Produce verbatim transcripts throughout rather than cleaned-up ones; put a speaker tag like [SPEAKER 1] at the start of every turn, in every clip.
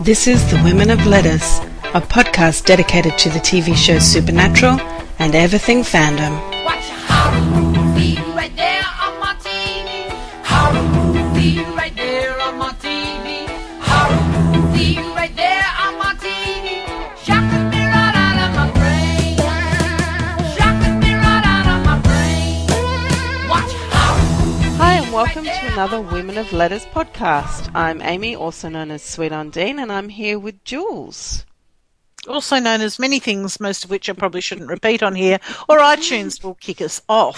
[SPEAKER 1] This is The Women of Letters, a podcast dedicated to the T V show Supernatural and everything fandom.
[SPEAKER 2] Watch a horror movie right there on my T V. Horror movie right there on my T V. Horror movie right there on my T V. Shocking me right out of my brain. Shocking me right out of my brain. Watch horror movie.
[SPEAKER 3] Hi and welcome to another Women of Letters podcast. I'm Amy, also known as Sweet Undine, and I'm here with Jules.
[SPEAKER 4] Also known as many things, most of which I probably shouldn't repeat on here, or iTunes will kick us off.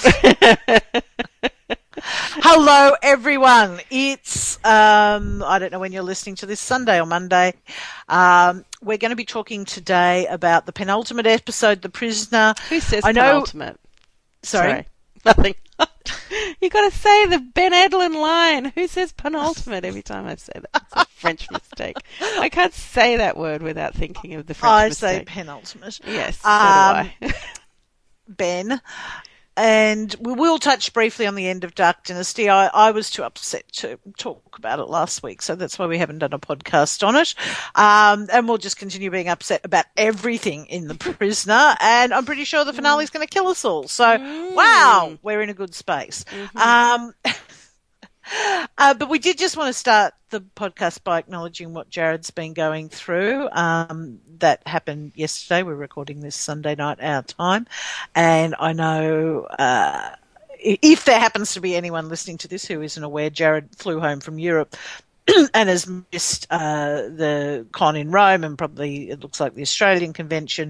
[SPEAKER 4] Hello, everyone. It's, um, I don't know when you're listening to this, Sunday or Monday. Um, we're going to be talking today about the penultimate episode, The Prisoner.
[SPEAKER 3] Who says
[SPEAKER 4] I know,
[SPEAKER 3] penultimate?
[SPEAKER 4] Sorry?
[SPEAKER 3] Sorry. Nothing. You got to say the Ben Edlin line. Who says penultimate every time I say that? It's a French mistake. I can't say that word without thinking of the French
[SPEAKER 4] I
[SPEAKER 3] mistake.
[SPEAKER 4] say penultimate.
[SPEAKER 3] Yes, so
[SPEAKER 4] Um,
[SPEAKER 3] do I.
[SPEAKER 4] Ben. And we will touch briefly on the end of Dark Dynasty. I, I was too upset to talk about it last week, so that's why we haven't done a podcast on it. Um, and we'll just continue being upset about everything in The Prisoner. And I'm pretty sure the finale is going to kill us all. So,
[SPEAKER 3] Mm.
[SPEAKER 4] wow, we're in a good space.
[SPEAKER 3] Mm-hmm.
[SPEAKER 4] Um, uh, but we did just want to start the podcast by acknowledging what Jared's been going through. Um, that happened yesterday. We're recording this Sunday night our time. And I know, uh, if there happens to be anyone listening to this who isn't aware, Jared flew home from Europe and has missed, uh, the con in Rome and probably it looks like the Australian convention.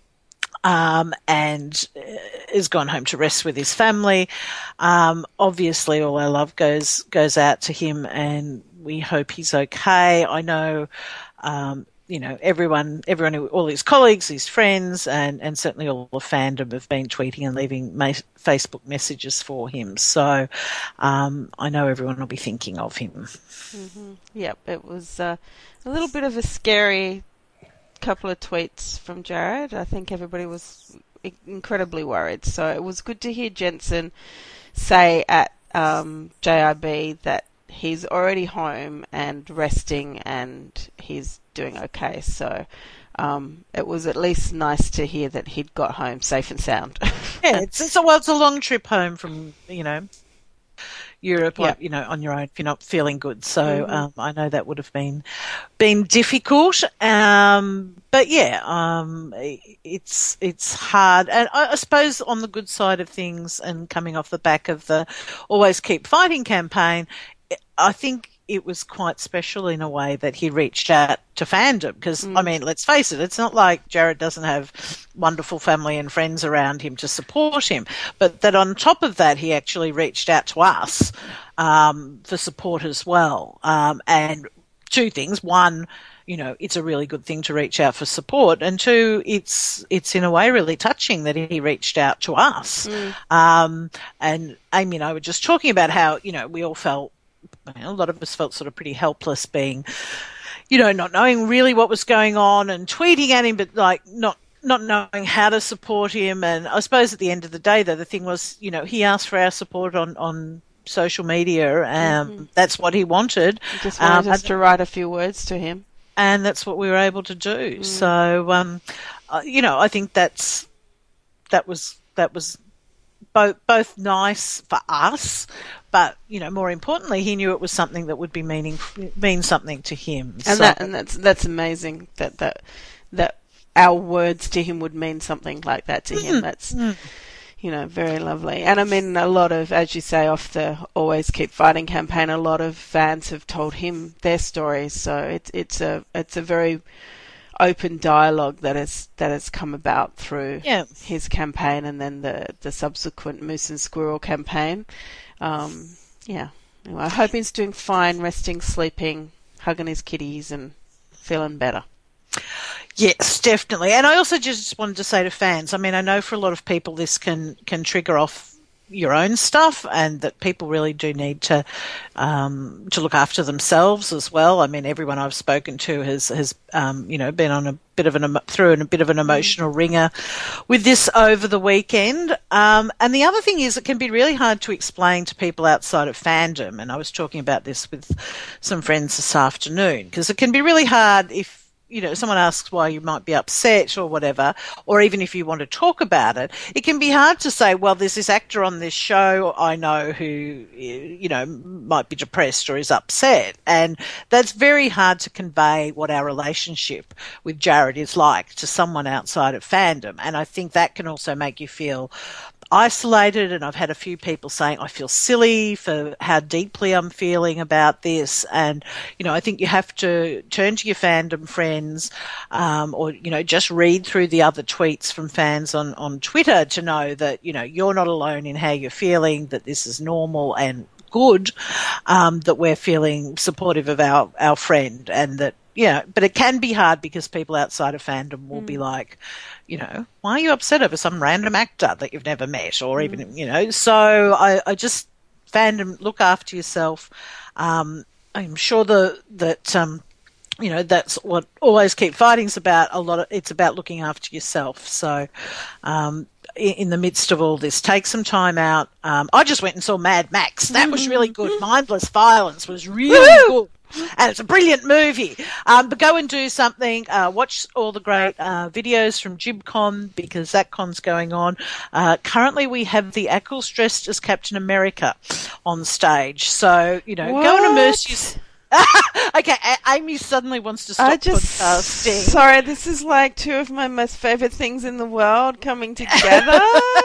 [SPEAKER 4] Um, and uh, has gone home to rest with his family. Um, obviously all our love goes, goes out to him and we hope he's okay. I know, um, you know, everyone, everyone, who, all his colleagues, his friends, and, and certainly all the fandom have been tweeting and leaving ma- Facebook messages for him. So, um, I know everyone will be thinking of him.
[SPEAKER 3] Mm-hmm. Yep, it was uh, a little bit of a scary couple of tweets from Jared. I think everybody was incredibly worried. So it was good to hear Jensen say at um, J I B that he's already home and resting and he's doing okay. So um, it was at least nice to hear that he'd got home safe and sound.
[SPEAKER 4] Yeah, it's, it's a well, it's a long trip home from, you know, Europe,
[SPEAKER 3] Yeah.
[SPEAKER 4] or, you know, on your own if you're not feeling good. So
[SPEAKER 3] Mhm.
[SPEAKER 4] um, I know that would have been been difficult. Um, but yeah, um, it's it's hard, and I, I suppose on the good side of things, and coming off the back of the Always Keep Fighting campaign, I think it was quite special in a way that he reached out to fandom because,
[SPEAKER 3] Mm.
[SPEAKER 4] I mean, let's face it, it's not like Jared doesn't have wonderful family and friends around him to support him, but that on top of that, he actually reached out to us um, for support as well. Um, and two things. One, you know, it's a really good thing to reach out for support, and two, it's it's in a way really touching that he reached out to us.
[SPEAKER 3] Mm.
[SPEAKER 4] Um, and Amy and I were just talking about how, you know, we all felt, a lot of us felt sort of pretty helpless being, you know, not knowing really what was going on and tweeting at him, but like not, not knowing how to support him. And I suppose at the end of the day, though, the thing was, you know, he asked for our support on, on social media. Um,
[SPEAKER 3] Mm-hmm.
[SPEAKER 4] That's what he wanted.
[SPEAKER 3] I just wanted
[SPEAKER 4] Um,
[SPEAKER 3] us to write a few words to him.
[SPEAKER 4] and that's what we were able to do. So, um, uh, you know, I think that's, that was, that was both, both nice for us, but, you know, more importantly, he knew it was something that would be meaning, mean something to him.
[SPEAKER 3] And
[SPEAKER 4] So-
[SPEAKER 3] that and that's that's amazing that that that our words to him would mean something like that to him. That's you know very lovely. And I mean, a lot of, as you say, off the Always Keep Fighting campaign, a lot of fans have told him their stories. So it's it's a it's a very open dialogue that has that has come about through
[SPEAKER 4] Yeah.
[SPEAKER 3] his campaign and then the the subsequent Moose and Squirrel campaign. Um, yeah. Anyway, I hope he's doing fine, resting, sleeping, hugging his kitties, and feeling better.
[SPEAKER 4] Yes, definitely. And I also just wanted to say to fans, I mean, I know for a lot of people this can, can trigger off your own stuff, and that people really do need to um, to look after themselves as well. I mean, everyone I've spoken to has has um, you know been on a bit of an through a bit of an emotional ringer with this over the weekend. Um, and the other thing is, it can be really hard to explain to people outside of fandom. And I was talking about this with some friends this afternoon, because it can be really hard if, you know, someone asks why you might be upset or whatever, or even if you want to talk about it, it can be hard to say, well, there's this actor on this show I know who, you know, might be depressed or is upset. And that's very hard to convey what our relationship with Jared is like to someone outside of fandom. And I think that can also make you feel isolated, and I've had a few people saying I feel silly for how deeply I'm feeling about this. And you know, I think you have to turn to your fandom friends, um, or you know, just read through the other tweets from fans on on Twitter to know that, you know, you're not alone in how you're feeling, that this is normal and good, um, that we're feeling supportive of our our friend, and that, you know, but it can be hard because people outside of fandom will mm. be like, you know, why are you upset over some random actor that you've never met, or even, mm. you know, so I, I just, fandom, look after yourself. Um, I'm sure the, that, um, you know, that's what Always Keep Fighting's about. A lot of, it's about looking after yourself. So, um, in, in the midst of all this, take some time out. Um, I just went and saw Mad Max. That was really good. Mindless Violence was really good. And it's a brilliant movie. Um, but go and do something. Uh, watch all the great uh, videos from GibCon, because that con's going on. Uh, currently, we have the Ackles dressed as Captain America on stage. So, you know,
[SPEAKER 3] what?
[SPEAKER 4] Go and immerse yourself. Okay, A- Amy suddenly wants to stop
[SPEAKER 3] I just,
[SPEAKER 4] podcasting.
[SPEAKER 3] Sorry, this is like two of my most favourite things in the world coming together.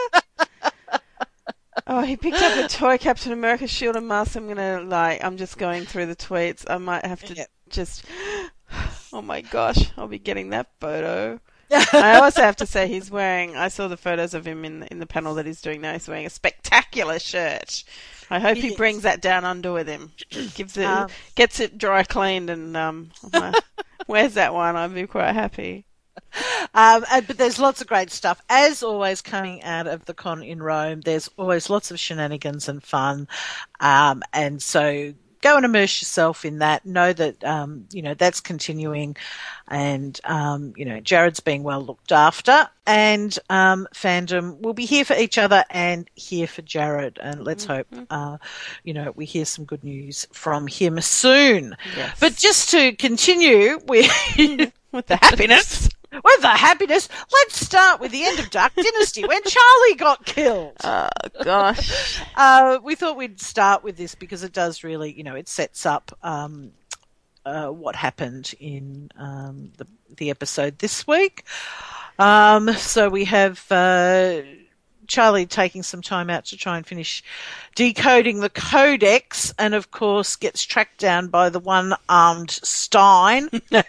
[SPEAKER 3] Oh, he picked up a toy Captain America shield and mask. I'm gonna like. I'm just going through the tweets. I might have to yep. just. Oh my gosh! I'll be getting that photo. I also have to say he's wearing. I saw the photos of him in in the panel that he's doing now. He's wearing a spectacular shirt. I hope he, he brings that down under with him. Gives it, um, gets it dry cleaned, and um, wears that one. I'd be quite happy.
[SPEAKER 4] Um, and, but there's lots of great stuff, as always, coming out of the con in Rome. There's always lots of shenanigans and fun, um, and so go and immerse yourself in that. Know that um, you know that's continuing, and um, you know Jared's being well looked after, and um, fandom will be here for each other and here for Jared. And let's mm-hmm. hope uh, you know we hear some good news from him soon.
[SPEAKER 3] Yes.
[SPEAKER 4] But just to continue with
[SPEAKER 3] with the happiness.
[SPEAKER 4] With the happiness, let's start with the end of Dark Dynasty when Charlie got killed.
[SPEAKER 3] Oh, gosh.
[SPEAKER 4] Uh, we thought we'd start with this because it does really, you know, it sets up um, uh, what happened in um, the, the episode this week. Um, so we have uh, Charlie taking some time out to try and finish decoding the codex, and, of course, gets tracked down by the one-armed Stein.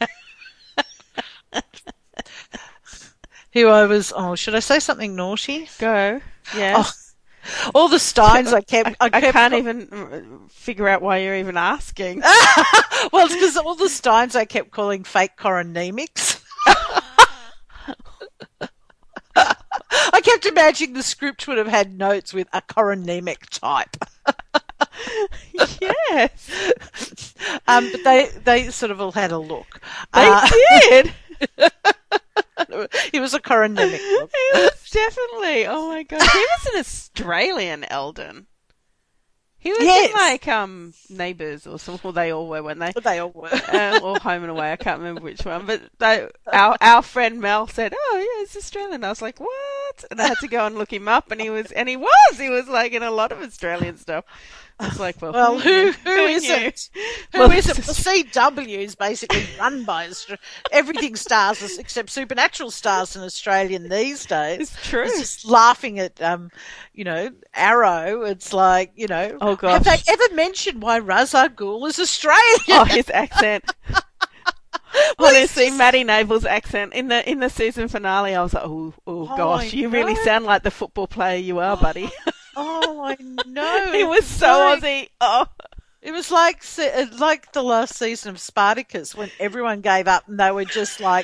[SPEAKER 4] Who I was, oh, should I say something naughty?
[SPEAKER 3] Go. Yes.
[SPEAKER 4] Oh, all the Steins I kept, I,
[SPEAKER 3] I,
[SPEAKER 4] kept,
[SPEAKER 3] I can't even figure out why you're even asking.
[SPEAKER 4] Well, it's because all the Steins I kept calling fake coronemics. I kept imagining the script would have had notes with a coronemic type.
[SPEAKER 3] Yes.
[SPEAKER 4] Um, but they, they sort of all had a look.
[SPEAKER 3] They
[SPEAKER 4] uh,
[SPEAKER 3] did.
[SPEAKER 4] He was a coronemic look.
[SPEAKER 3] He was definitely. Oh my god. He was an Australian Eldon. He was
[SPEAKER 4] yes.
[SPEAKER 3] in like um Neighbours or something. Well, they all were, weren't they?
[SPEAKER 4] They all were.
[SPEAKER 3] uh, or Home and Away. I can't remember which one. But they, our our friend Mel said, "Oh yeah, he's Australian." I was like, "What?" And I had to go and look him up, and he was, and he was, he was like in a lot of Australian stuff. I was like, well,
[SPEAKER 4] well, who who, who is
[SPEAKER 3] knew?
[SPEAKER 4] it? Who
[SPEAKER 3] well,
[SPEAKER 4] is it? The C W is basically run by Austra- everything stars except supernatural stars in Australian these days.
[SPEAKER 3] It's true.
[SPEAKER 4] It's just laughing at um, you know, Arrow. It's like, you know,
[SPEAKER 3] oh gosh,
[SPEAKER 4] have they ever mentioned why Ra's al Ghul is Australian?
[SPEAKER 3] Oh, his accent. Honestly, Maddie Nable's accent in the in the season finale, I was like, oh, oh,
[SPEAKER 4] oh
[SPEAKER 3] gosh, you really sound like the football player you are, buddy.
[SPEAKER 4] Oh, I know.
[SPEAKER 3] He was so
[SPEAKER 4] like,
[SPEAKER 3] Aussie. Oh.
[SPEAKER 4] It was like like the last season of Spartacus when everyone gave up and they were just like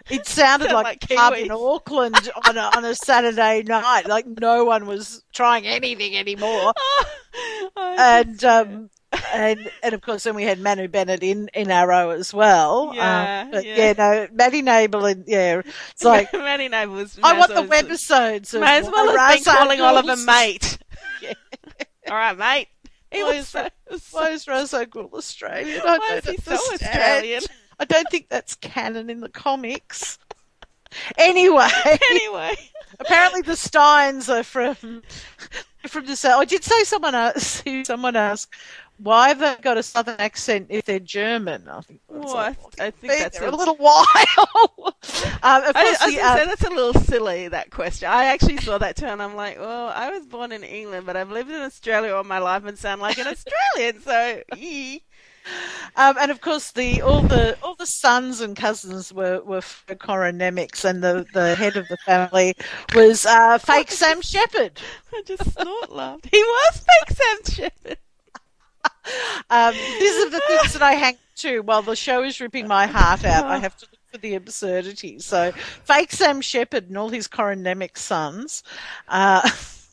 [SPEAKER 4] It sounded
[SPEAKER 3] Sound
[SPEAKER 4] like,
[SPEAKER 3] like
[SPEAKER 4] a pub
[SPEAKER 3] Kiwis.
[SPEAKER 4] in Auckland on a, on a Saturday night. Like no one was trying anything anymore.
[SPEAKER 3] I
[SPEAKER 4] And
[SPEAKER 3] just-
[SPEAKER 4] um, and and of course, then we had Manu Bennett in, in Arrow as well.
[SPEAKER 3] Yeah,
[SPEAKER 4] um, but
[SPEAKER 3] yeah.
[SPEAKER 4] yeah, no, Maddie Nabel and yeah, it's like
[SPEAKER 3] Manny Neighbour was.
[SPEAKER 4] I
[SPEAKER 3] may
[SPEAKER 4] want
[SPEAKER 3] as
[SPEAKER 4] the
[SPEAKER 3] well-
[SPEAKER 4] webisodes. Of
[SPEAKER 3] May as well have been
[SPEAKER 4] Raza
[SPEAKER 3] calling Oliver
[SPEAKER 4] Ghul's-
[SPEAKER 3] mate.
[SPEAKER 4] Yeah.
[SPEAKER 3] All right, mate. He
[SPEAKER 4] Why
[SPEAKER 3] was
[SPEAKER 4] is
[SPEAKER 3] so,
[SPEAKER 4] Ra-
[SPEAKER 3] was so-
[SPEAKER 4] Why is Ra's al Ghul Australian? I
[SPEAKER 3] why
[SPEAKER 4] don't
[SPEAKER 3] is he so
[SPEAKER 4] understand.
[SPEAKER 3] Australian?
[SPEAKER 4] I don't think that's canon in the comics. Anyway,
[SPEAKER 3] Anyway,
[SPEAKER 4] apparently the Steins are from from the south. I did say someone asked, someone asked why have they got a southern accent if they're German? I think that's
[SPEAKER 3] what?
[SPEAKER 4] like,
[SPEAKER 3] I think
[SPEAKER 4] been
[SPEAKER 3] that's
[SPEAKER 4] there
[SPEAKER 3] a
[SPEAKER 4] a little while. um, of
[SPEAKER 3] I, I
[SPEAKER 4] course,
[SPEAKER 3] was
[SPEAKER 4] the,
[SPEAKER 3] gonna
[SPEAKER 4] uh,
[SPEAKER 3] say that's a little silly, that question. I actually saw that too, and I'm like, well, I was born in England, but I've lived in Australia all my life and sound like an Australian, so yee.
[SPEAKER 4] Um, and of course, the all the all the sons and cousins were were coronemics, and the, the head of the family was uh, fake Sam Shepard.
[SPEAKER 3] I just snort laughed. He was fake Sam Shepard.
[SPEAKER 4] Um, these are the things that I hang to while the show is ripping my heart out. I have to look for the absurdity. So, fake Sam Shepard and all his coronemic sons. Uh,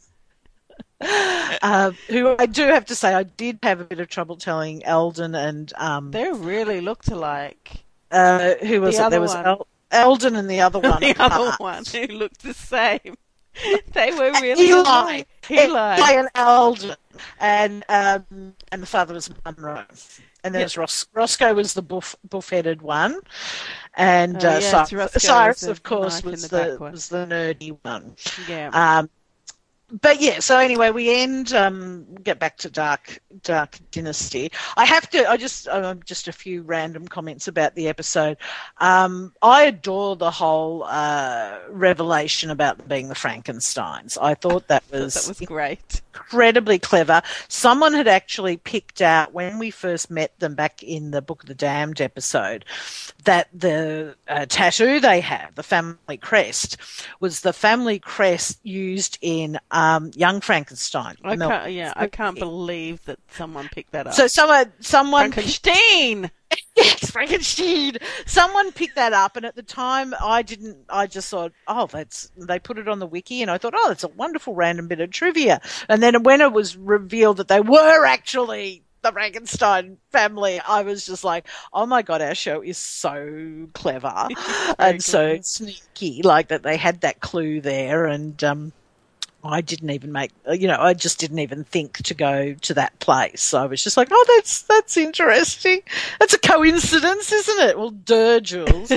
[SPEAKER 4] Uh, who I do have to say, I did have a bit of trouble telling Eldon and um,
[SPEAKER 3] They really looked alike.
[SPEAKER 4] uh, who was
[SPEAKER 3] The
[SPEAKER 4] it? There
[SPEAKER 3] other
[SPEAKER 4] was
[SPEAKER 3] one.
[SPEAKER 4] El- Eldon and the other one.
[SPEAKER 3] the other
[SPEAKER 4] apart.
[SPEAKER 3] one who looked the same. They were really
[SPEAKER 4] Eli,
[SPEAKER 3] alike. Eli.
[SPEAKER 4] Eli and Eldon, and um, and the father was Munro, and then
[SPEAKER 3] Yeah.
[SPEAKER 4] was Ros- Roscoe was the buff buff-headed one, and
[SPEAKER 3] Oh,
[SPEAKER 4] uh,
[SPEAKER 3] yeah,
[SPEAKER 4] Cyrus,
[SPEAKER 3] it's Roscoe
[SPEAKER 4] Cyrus,
[SPEAKER 3] with the
[SPEAKER 4] of course,
[SPEAKER 3] knife in
[SPEAKER 4] was
[SPEAKER 3] the
[SPEAKER 4] the,
[SPEAKER 3] back one.
[SPEAKER 4] was the nerdy one.
[SPEAKER 3] Yeah.
[SPEAKER 4] Um, but yeah, so anyway, we end. Um, get back to Dark Dark Dynasty. I have to. I just uh, just a few random comments about the episode. Um, I adore the whole uh, revelation about them being the Frankensteins. I thought that was,
[SPEAKER 3] that was great.
[SPEAKER 4] incredibly clever. Someone had actually picked out when we first met them back in the Book of the Damned episode that the uh, tattoo they have, the family crest, was the family crest used in um, Young Frankenstein.
[SPEAKER 3] I
[SPEAKER 4] Mel-
[SPEAKER 3] can't, yeah, I can't believe that someone picked that up.
[SPEAKER 4] So someone, someone
[SPEAKER 3] Frankenstein!
[SPEAKER 4] Yes, Frankenstein. Someone picked that up, and at the time, I didn't. I just thought, oh, that's. They put it on the wiki, and I thought, oh, that's a wonderful random bit of trivia. And then when it was revealed that they were actually the Frankenstein family, I was just like, oh my god, our show is so clever and so
[SPEAKER 3] clever.
[SPEAKER 4] sneaky. Like that, they had that clue there, and um. I didn't even make, you know, I just didn't even think to go to that place. So I was just like, oh, that's that's interesting. That's a coincidence, isn't it? Well, duh, Jules.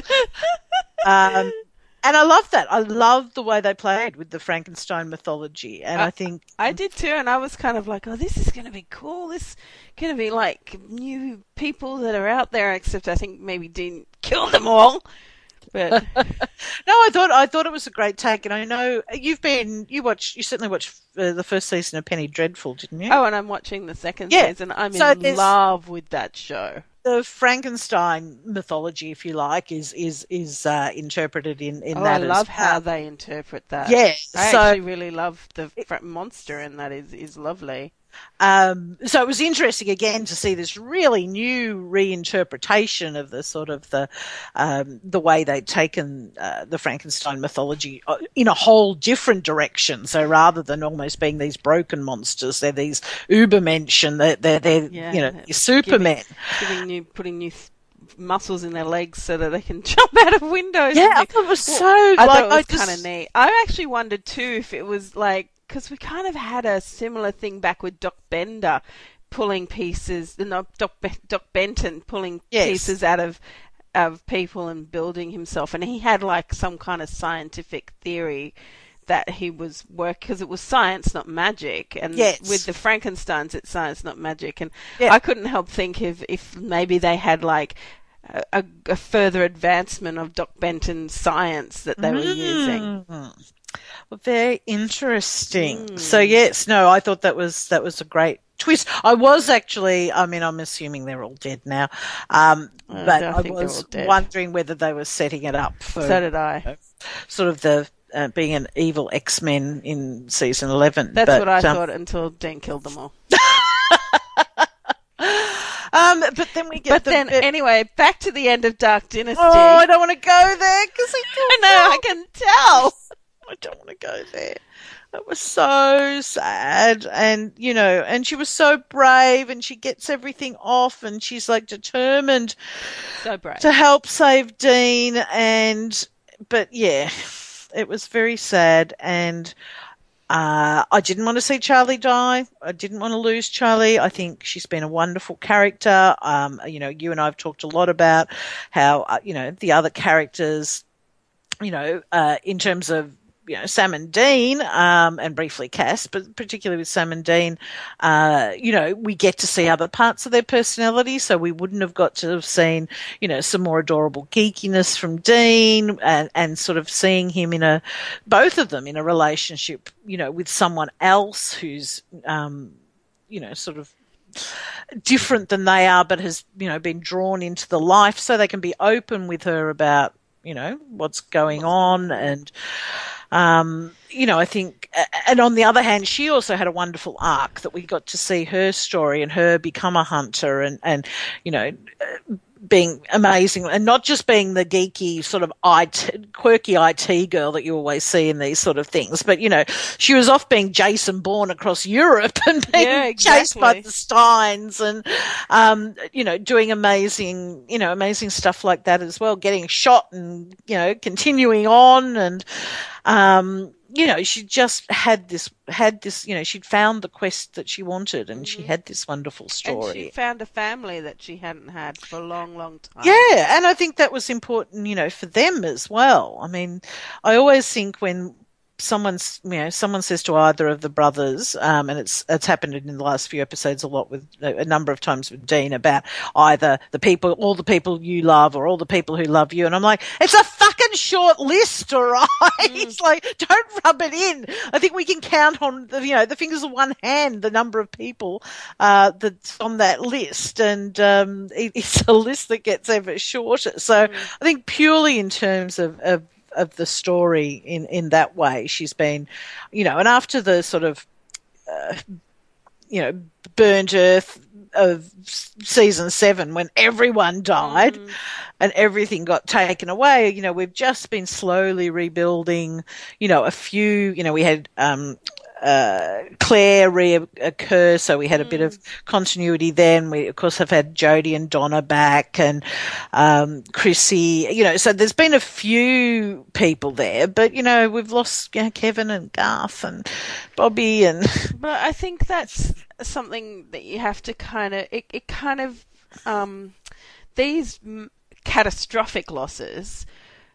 [SPEAKER 4] um, and I love that. I love the way they played with the Frankenstein mythology. And I,
[SPEAKER 3] I-
[SPEAKER 4] think,
[SPEAKER 3] I did too, and I was kind of like, oh, this is going to be cool. This is going to be like new people that are out there, except I think maybe Dean killed them all. But
[SPEAKER 4] no, I thought I thought it was a great take. And I know you've been, you watched, you certainly watched uh, the first season of Penny Dreadful, didn't you?
[SPEAKER 3] oh, and I'm watching the second
[SPEAKER 4] Yeah.
[SPEAKER 3] season. I'm
[SPEAKER 4] So
[SPEAKER 3] in
[SPEAKER 4] there's-
[SPEAKER 3] love with that show.
[SPEAKER 4] The Frankenstein mythology, if you like, is is is uh, interpreted in in
[SPEAKER 3] Oh,
[SPEAKER 4] that
[SPEAKER 3] I
[SPEAKER 4] as
[SPEAKER 3] love how
[SPEAKER 4] well.
[SPEAKER 3] they interpret that.
[SPEAKER 4] Yeah,
[SPEAKER 3] I
[SPEAKER 4] so-
[SPEAKER 3] actually really love the fr- monster in that. is is lovely.
[SPEAKER 4] Um, so it was interesting again to see this really new reinterpretation of the sort of the um, the way they'd taken uh, the Frankenstein mythology uh, in a whole different direction. So rather than almost being these broken monsters, they're these Ubermenschen. They're they're, they're
[SPEAKER 3] Yeah,
[SPEAKER 4] you know
[SPEAKER 3] that's
[SPEAKER 4] these Supermen.
[SPEAKER 3] Giving, giving new, putting new th- muscles in their legs so that they can jump out of windows.
[SPEAKER 4] Yeah,
[SPEAKER 3] and
[SPEAKER 4] I
[SPEAKER 3] things.
[SPEAKER 4] thought it was so
[SPEAKER 3] I
[SPEAKER 4] like
[SPEAKER 3] thought it was
[SPEAKER 4] I
[SPEAKER 3] kind of
[SPEAKER 4] just
[SPEAKER 3] neat. I actually wondered too if it was like, because we kind of had a similar thing back with Doc Bender pulling pieces, no, Doc, Be- Doc Benton pulling
[SPEAKER 4] Yes.
[SPEAKER 3] pieces out of of people and building himself, and he had like some kind of scientific theory that he was work because it was science, not magic. And
[SPEAKER 4] Yes.
[SPEAKER 3] with the Frankensteins, it's science, not magic. And
[SPEAKER 4] Yeah.
[SPEAKER 3] I couldn't help think if if maybe they had like a, a, a further advancement of Doc Benton's science that they were using.
[SPEAKER 4] Mm. Well, very interesting.
[SPEAKER 3] Mm.
[SPEAKER 4] So yes, no, I thought that was that was a great twist. I was actually, I mean, I'm assuming they're all dead now, um,
[SPEAKER 3] Uh,
[SPEAKER 4] but
[SPEAKER 3] I
[SPEAKER 4] I,
[SPEAKER 3] think they're
[SPEAKER 4] was
[SPEAKER 3] all dead.
[SPEAKER 4] wondering whether they were setting it up for
[SPEAKER 3] So did I.
[SPEAKER 4] sort of the uh, being an evil X-Men in season eleven.
[SPEAKER 3] That's
[SPEAKER 4] but,
[SPEAKER 3] what I
[SPEAKER 4] um,
[SPEAKER 3] thought until Dean killed them all.
[SPEAKER 4] Um, but then we get
[SPEAKER 3] But
[SPEAKER 4] the
[SPEAKER 3] then,
[SPEAKER 4] bit-
[SPEAKER 3] anyway, back to the end of Dark Dynasty.
[SPEAKER 4] oh, I don't want to go there because I
[SPEAKER 3] I know, I can tell.
[SPEAKER 4] I don't want to go there. It was so sad, and you know, and she was so brave, and she gets everything off, and she's like determined
[SPEAKER 3] So brave.
[SPEAKER 4] to help save Dean, and but yeah, it was very sad, and uh, I didn't want to see Charlie die. I didn't want to lose Charlie. I think she's been a wonderful character. Um, you know, you and I have talked a lot about how uh, you know the other characters, you know, uh, in terms of you know, Sam and Dean, um, and briefly Cass, but particularly with Sam and Dean, uh, you know, we get to see other parts of their personality, so we wouldn't have got to have seen, you know, some more adorable geekiness from Dean and, and sort of seeing him in a, both of them in a relationship, you know, with someone else who's, um, you know, sort of different than they are, but has, you know, been drawn into the life so they can be open with her about, you know, what's going on and, Um, you know, I think, and on the other hand, she also had a wonderful arc that we got to see her story and her become a hunter and, and, you know, being amazing and not just being the geeky sort of I T, quirky I T girl that you always see in these sort of things. But, you know, she was off being Jason Bourne across Europe and being
[SPEAKER 3] Yeah,
[SPEAKER 4] chased by
[SPEAKER 3] exactly.
[SPEAKER 4] the Steins and, um, you know, doing amazing, you know, amazing stuff like that as well, getting shot and, you know, continuing on and, um, you know, she just had this, had this, you know, she'd found the quest that she wanted and she had this wonderful
[SPEAKER 3] And
[SPEAKER 4] story.
[SPEAKER 3] she found a family that she hadn't had for a long, long time.
[SPEAKER 4] Yeah, and I think that was important, you know, for them as well. I mean, I always think when someone's, you know, someone says to either of the brothers, um, and it's it's happened in the last few episodes a lot with a number of times with Dean about either the people, all the people you love, or all the people who love you, and I'm like, it's a fucking short list, all right?
[SPEAKER 3] Mm.
[SPEAKER 4] It's like, don't rub it in. I think we can count on the, you know, the fingers of one hand the number of people uh, that's on that list, and um, it, it's a list that gets ever shorter. So
[SPEAKER 3] Mm.
[SPEAKER 4] I think purely in terms of, of of the story in, in that way, she's been, you know, and after the sort of, uh, you know, burnt earth of season seven when everyone died
[SPEAKER 3] Mm.
[SPEAKER 4] and everything got taken away, you know, we've just been slowly rebuilding, you know, a few, you know, we had, um, uh, Claire reoccur, so we had a bit of continuity then. We, of course, have had Jodie and Donna back and um, Chrissy, you know, so there's been a few people there, but, you know, we've lost you know, Kevin and Garth and Bobby and...
[SPEAKER 3] But I think that's something that you have to kind of, it, it kind of, um, these m- catastrophic losses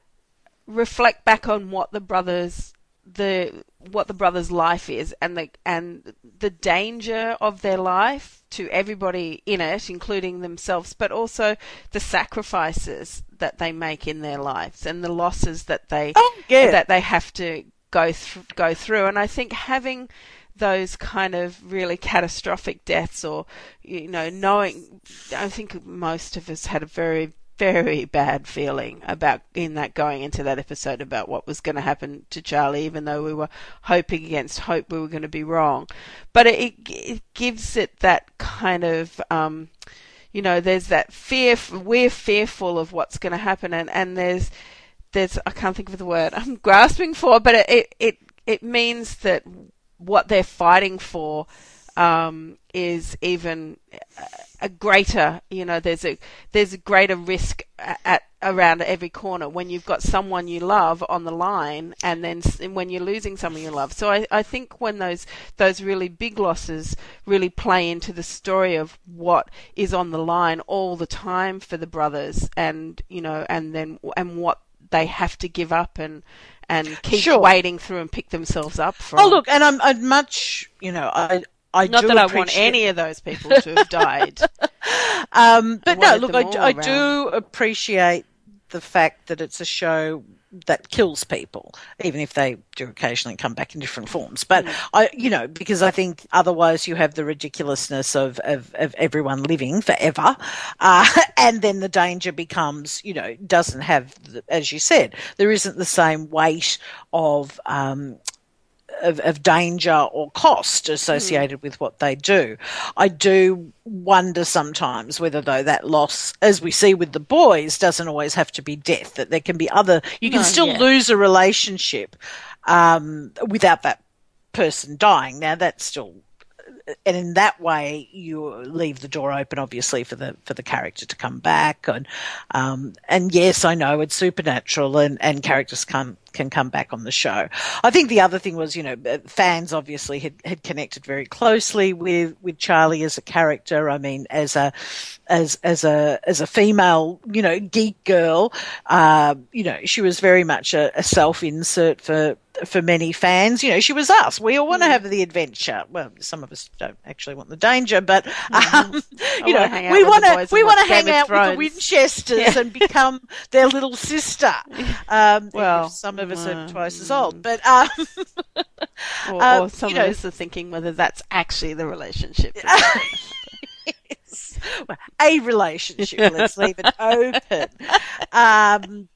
[SPEAKER 3] reflect back on what the brothers, the what the brothers' life is, and the and the danger of their life to everybody in it, including themselves, but also the sacrifices that they make in their lives and the losses that they
[SPEAKER 4] Oh, yeah.
[SPEAKER 3] that they have to go through go through. And I think having those kind of really catastrophic deaths, or you know, knowing, I think most of us had a very very bad feeling about in that going into that episode about what was going to happen to Charlie, even though we were hoping against hope we were going to be wrong. But it, it gives it that kind of, um, you know, there's that fear. We're fearful of what's going to happen, and, and there's there's I can't think of the word I'm grasping for, but it it it, it means that what they're fighting for um, is even a greater, you know, there's a there's a greater risk at, at around every corner when you've got someone you love on the line, and then s- and when you're losing someone you love. So I, I think when those those really big losses really play into the story of what is on the line all the time for the brothers, and you know, and then and what they have to give up and and keep
[SPEAKER 4] Sure.
[SPEAKER 3] wading through and pick themselves up from.
[SPEAKER 4] Oh, look, and I'm I'd much, you know, I I
[SPEAKER 3] Not
[SPEAKER 4] do
[SPEAKER 3] that I want
[SPEAKER 4] appreciate-
[SPEAKER 3] any of those people to have died.
[SPEAKER 4] Um, but
[SPEAKER 3] I
[SPEAKER 4] no,
[SPEAKER 3] wanted
[SPEAKER 4] look,
[SPEAKER 3] them
[SPEAKER 4] I,
[SPEAKER 3] all
[SPEAKER 4] I
[SPEAKER 3] around.
[SPEAKER 4] do appreciate the fact that it's a show that kills people, even if they do occasionally come back in different forms. But
[SPEAKER 3] Mm.
[SPEAKER 4] I, you know, because I think otherwise you have the ridiculousness of, of, of everyone living forever. Uh, and then the danger becomes, you know, doesn't have, the, as you said, there isn't the same weight of, um, of, of danger or cost associated mm. with what they do. I do wonder sometimes whether, though, that loss, as we see with the boys, doesn't always have to be death, that there can be other, you can no, still yeah. lose a relationship um, without that person dying. Now, that's still, and in that way, you leave the door open, obviously, for the for the character to come back. And um, and yes, I know it's supernatural, and, and characters come can come back on the show. I think the other thing was, you know, fans obviously had, had connected very closely with, with Charlie as a character. I mean, as a as as a as a female, you know, geek girl, uh, you know, she was very much a, a self-insert for. for many fans. You know, she was us. We all want to have the adventure. Well, some of us don't actually want the danger, but um, you know, we want to we want to hang out with the Winchesters yeah. and become their little sister. Um, well, some of us are twice as old, but um,
[SPEAKER 3] or, um, or some of know, us are thinking whether that's actually the relationship.
[SPEAKER 4] Yes. Well, a relationship. Let's leave it open. Um,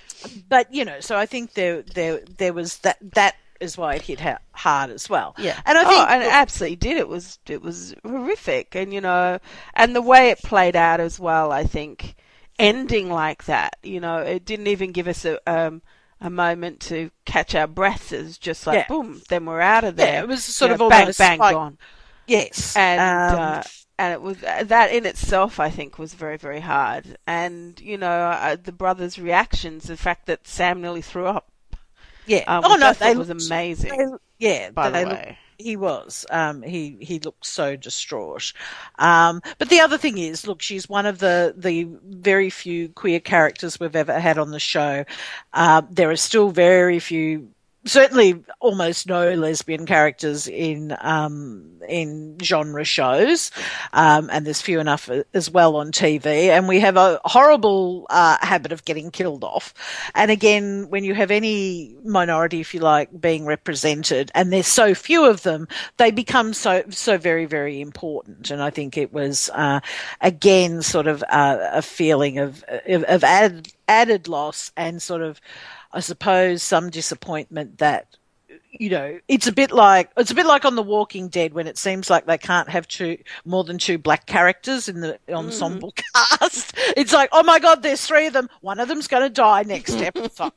[SPEAKER 4] But, you know, so I think there there there was that that is why it hit hard as well.
[SPEAKER 3] Yeah.
[SPEAKER 4] And I think
[SPEAKER 3] oh, and it absolutely did. It was it was horrific, and you know, and the way it played out as well, I think, ending like that, you know, it didn't even give us a um a moment to catch our breaths. It's just like yeah. boom, then we're out of there.
[SPEAKER 4] Yeah, it was sort
[SPEAKER 3] you
[SPEAKER 4] of
[SPEAKER 3] know,
[SPEAKER 4] almost
[SPEAKER 3] bang bang
[SPEAKER 4] like,
[SPEAKER 3] gone.
[SPEAKER 4] Yes.
[SPEAKER 3] And
[SPEAKER 4] um,
[SPEAKER 3] uh And it was that in itself, I think, was very, very hard. And you know, uh, the brothers' reactions, the fact that Sam nearly threw up.
[SPEAKER 4] Yeah.
[SPEAKER 3] Um,
[SPEAKER 4] oh no,
[SPEAKER 3] that was amazing.
[SPEAKER 4] They, yeah.
[SPEAKER 3] By the
[SPEAKER 4] looked,
[SPEAKER 3] way,
[SPEAKER 4] he was. Um, he he looked so distraught. Um, but the other thing is, look, she's one of the the very few queer characters we've ever had on the show. Uh, there are still very few. Certainly almost no lesbian characters in um, in genre shows, um, and there's few enough as well on T V. And we have a horrible uh, habit of getting killed off. And again, when you have any minority, if you like, being represented, and there's so few of them, they become so so very, very important. And I think it was, uh, again, sort of uh, a feeling of, of, of added, added loss and sort of, I suppose, some disappointment that, you know, it's a bit like it's a bit like on The Walking Dead when it seems like they can't have two more than two black characters in the ensemble mm. cast. It's like, oh my God, there's three of them. One of them's going to die next episode.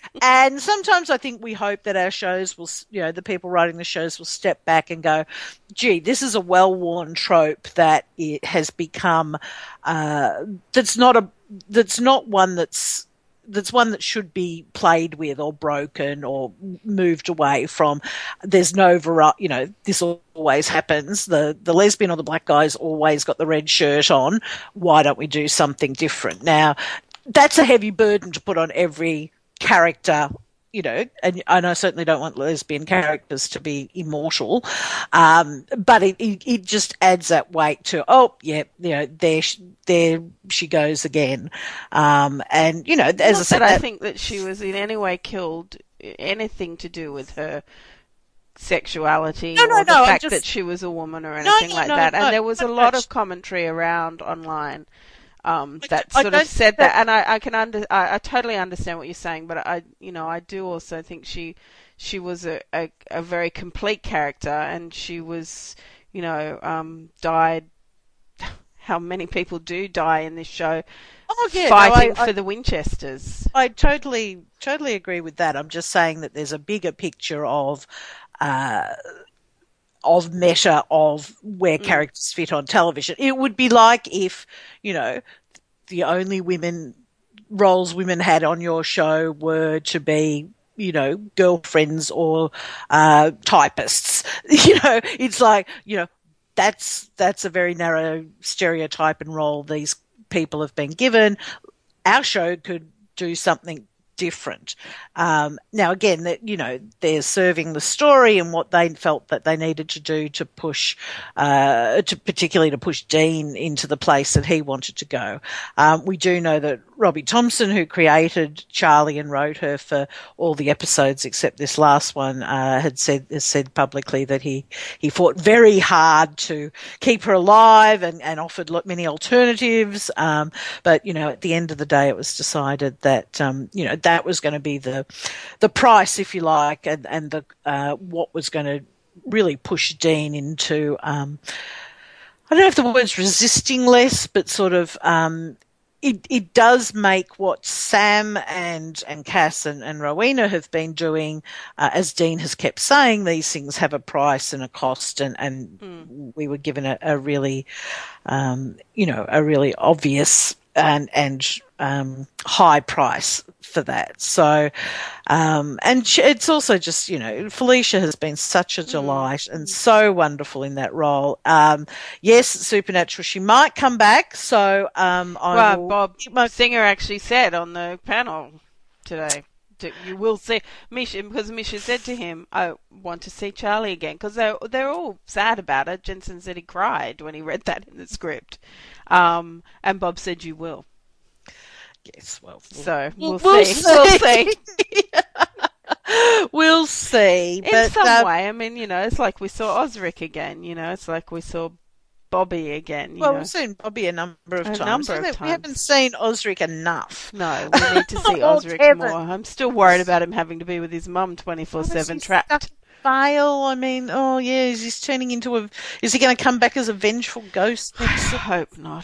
[SPEAKER 4] And sometimes I think we hope that our shows will, you know, the people writing the shows will step back and go, gee, this is a well-worn trope that it has become. Uh, that's not a that's not one that's. That's one that should be played with or broken or moved away from. There's no variety, you know, this always happens. The, the lesbian or the black guy's always got the red shirt on. Why don't we do something different? Now, that's a heavy burden to put on every character, you know, and, and I certainly don't want lesbian characters to be immortal. Um, but it, it, it just adds that weight to, oh, yeah, you know, there, there she goes again. Um, and, you know, as
[SPEAKER 3] Not
[SPEAKER 4] I said,
[SPEAKER 3] that I
[SPEAKER 4] that,
[SPEAKER 3] think that she was in any way killed, anything to do with her sexuality
[SPEAKER 4] no, no,
[SPEAKER 3] or the
[SPEAKER 4] no,
[SPEAKER 3] fact
[SPEAKER 4] just,
[SPEAKER 3] that she was a woman or anything
[SPEAKER 4] no,
[SPEAKER 3] like
[SPEAKER 4] no,
[SPEAKER 3] that.
[SPEAKER 4] no,
[SPEAKER 3] And there was a
[SPEAKER 4] no,
[SPEAKER 3] lot
[SPEAKER 4] no,
[SPEAKER 3] of commentary around online um, that
[SPEAKER 4] I
[SPEAKER 3] sort of said
[SPEAKER 4] that,
[SPEAKER 3] that, and I, I can under, I, I totally understand what you're saying, but I, you know, I do also think she, she was a, a, a very complete character, and she was, you know, um, died. How many people do die in this show?
[SPEAKER 4] Oh, yeah,
[SPEAKER 3] fighting
[SPEAKER 4] no, I,
[SPEAKER 3] for
[SPEAKER 4] I,
[SPEAKER 3] the Winchesters.
[SPEAKER 4] I totally, totally agree with that. I'm just saying that there's a bigger picture of. Uh, of meta of where mm. characters fit on television. It would be like if, you know, the only women roles women had on your show were to be, you know, girlfriends or uh, typists. You know, it's like, you know, that's that's a very narrow stereotype and role these people have been given. Our show could do something different. Um, now, again, that you know, they're serving the story and what they felt that they needed to do to push, uh, to particularly to push Dean into the place that he wanted to go. Um, we do know that Robbie Thompson, who created Charlie and wrote her for all the episodes except this last one, uh, had said has said publicly that he, he fought very hard to keep her alive and, and offered many alternatives. Um, but, you know, at the end of the day, it was decided that, um, you know, that was going to be the the price, if you like, and, and the uh, what was going to really push Dean into, um, I don't know if the word's resisting less, but sort of, um, it, it does make what Sam and, and Cass and, and Rowena have been doing, uh, as Dean has kept saying, these things have a price and a cost, and, and mm. we were given a, a really, um, you know, a really obvious and, and, um, high price for that. So, um, and it's also just, you know, Felicia has been such a delight mm. and so wonderful in that role. Um, yes, Supernatural, she might come back. So, um, I
[SPEAKER 3] well,
[SPEAKER 4] will...
[SPEAKER 3] Bob Singer actually said on the panel today, that you will see Misha, because Misha said to him, I want to see Charlie again, because they're, they're all sad about it. Jensen said he cried when he read that in the script. Um, and Bob said, you will.
[SPEAKER 4] Yes, well,
[SPEAKER 3] so we'll,
[SPEAKER 4] we'll, we'll
[SPEAKER 3] see.
[SPEAKER 4] see.
[SPEAKER 3] We'll see.
[SPEAKER 4] We'll see.
[SPEAKER 3] In
[SPEAKER 4] but,
[SPEAKER 3] some
[SPEAKER 4] um,
[SPEAKER 3] way, I mean, you know, it's like we saw Osric again. You know, it's like we saw Bobby again. You
[SPEAKER 4] well,
[SPEAKER 3] know.
[SPEAKER 4] we've seen Bobby a number of
[SPEAKER 3] a
[SPEAKER 4] times.
[SPEAKER 3] Number of
[SPEAKER 4] we
[SPEAKER 3] times.
[SPEAKER 4] haven't seen Osric enough.
[SPEAKER 3] No, we need to see
[SPEAKER 4] Oh,
[SPEAKER 3] Osric
[SPEAKER 4] Kevin.
[SPEAKER 3] more. I'm still worried about him having to be with his mum twenty-four seven trapped.
[SPEAKER 4] Fail. I mean, oh yeah, is he turning into a? Is he going to come back as a vengeful ghost?
[SPEAKER 3] I hope not.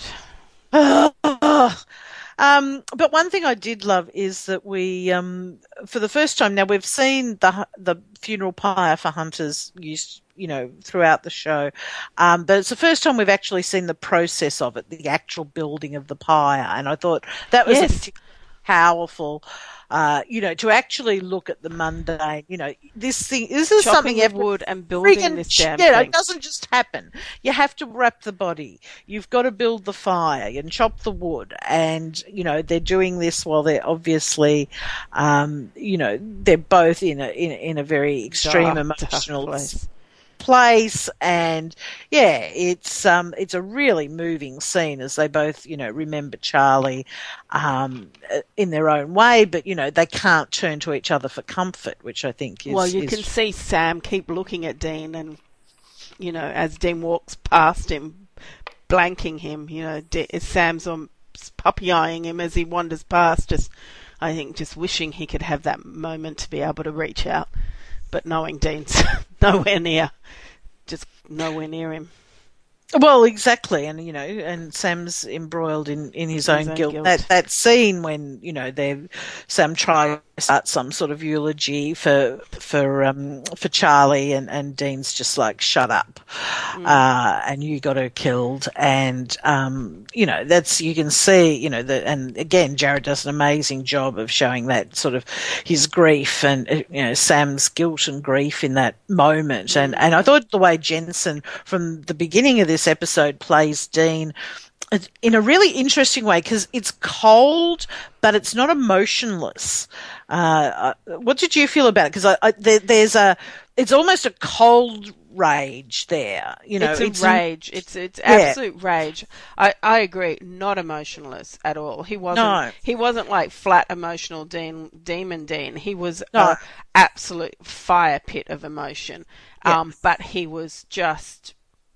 [SPEAKER 4] Um, but one thing I did love is that we, um, for the first time now, we've seen the the funeral pyre for Hunters used, you know, throughout the show. Um, but it's the first time we've actually seen the process of it, the actual building of the pyre, and I thought that was
[SPEAKER 3] Yes.
[SPEAKER 4] a particularly powerful. Uh, you know, to actually look at the mundane, you know, this thing, this is
[SPEAKER 3] Chopping
[SPEAKER 4] something
[SPEAKER 3] the
[SPEAKER 4] every
[SPEAKER 3] wood and building
[SPEAKER 4] friggin'
[SPEAKER 3] this damn
[SPEAKER 4] yeah,
[SPEAKER 3] thing.
[SPEAKER 4] it doesn't just happen. You have to wrap the body. You've got to build the fire and chop the wood. And, you know, they're doing this while they're obviously, um, you know, they're both in a, in, in a very extreme
[SPEAKER 3] Dark, dark
[SPEAKER 4] emotional
[SPEAKER 3] place.
[SPEAKER 4] place. And yeah, it's, um, it's a really moving scene as they both, you know, remember Charlie, um, in their own way, but, you know, they can't turn to each other for comfort, which I think is,
[SPEAKER 3] Well, you
[SPEAKER 4] is
[SPEAKER 3] can see Sam keep looking at Dean, and you know, as Dean walks past him, blanking him. You know, De- Sam's on puppy eyeing him as he wanders past. Just, I think, just wishing he could have that moment to be able to reach out, but knowing Dean's nowhere near, just nowhere near him.
[SPEAKER 4] Well, exactly, and you know, and Sam's embroiled in, in his,
[SPEAKER 3] His
[SPEAKER 4] own,
[SPEAKER 3] own
[SPEAKER 4] guilt.
[SPEAKER 3] guilt.
[SPEAKER 4] That that scene when you know they Sam tries to start some sort of eulogy for for um for Charlie, and, and Dean's just like, shut up, mm. uh, and you got her killed, and um you know that's you can see you know that, and again Jared does an amazing job of showing that sort of his grief and you know Sam's guilt and grief in that moment, mm. and and I thought the way Jensen from the beginning of this episode plays Dean in a really interesting way, because it's cold but it's not emotionless. Uh, what did you feel about it? Because I, I, there, there's a, it's almost a cold rage there. You know,
[SPEAKER 3] it's a
[SPEAKER 4] it's
[SPEAKER 3] rage. A, it's it's
[SPEAKER 4] yeah.
[SPEAKER 3] absolute rage. I, I agree. Not emotionless at all. He wasn't.
[SPEAKER 4] No.
[SPEAKER 3] He wasn't like flat emotional Dean, demon Dean. He was
[SPEAKER 4] No.
[SPEAKER 3] an absolute fire pit of emotion.
[SPEAKER 4] Yeah.
[SPEAKER 3] Um, but he was just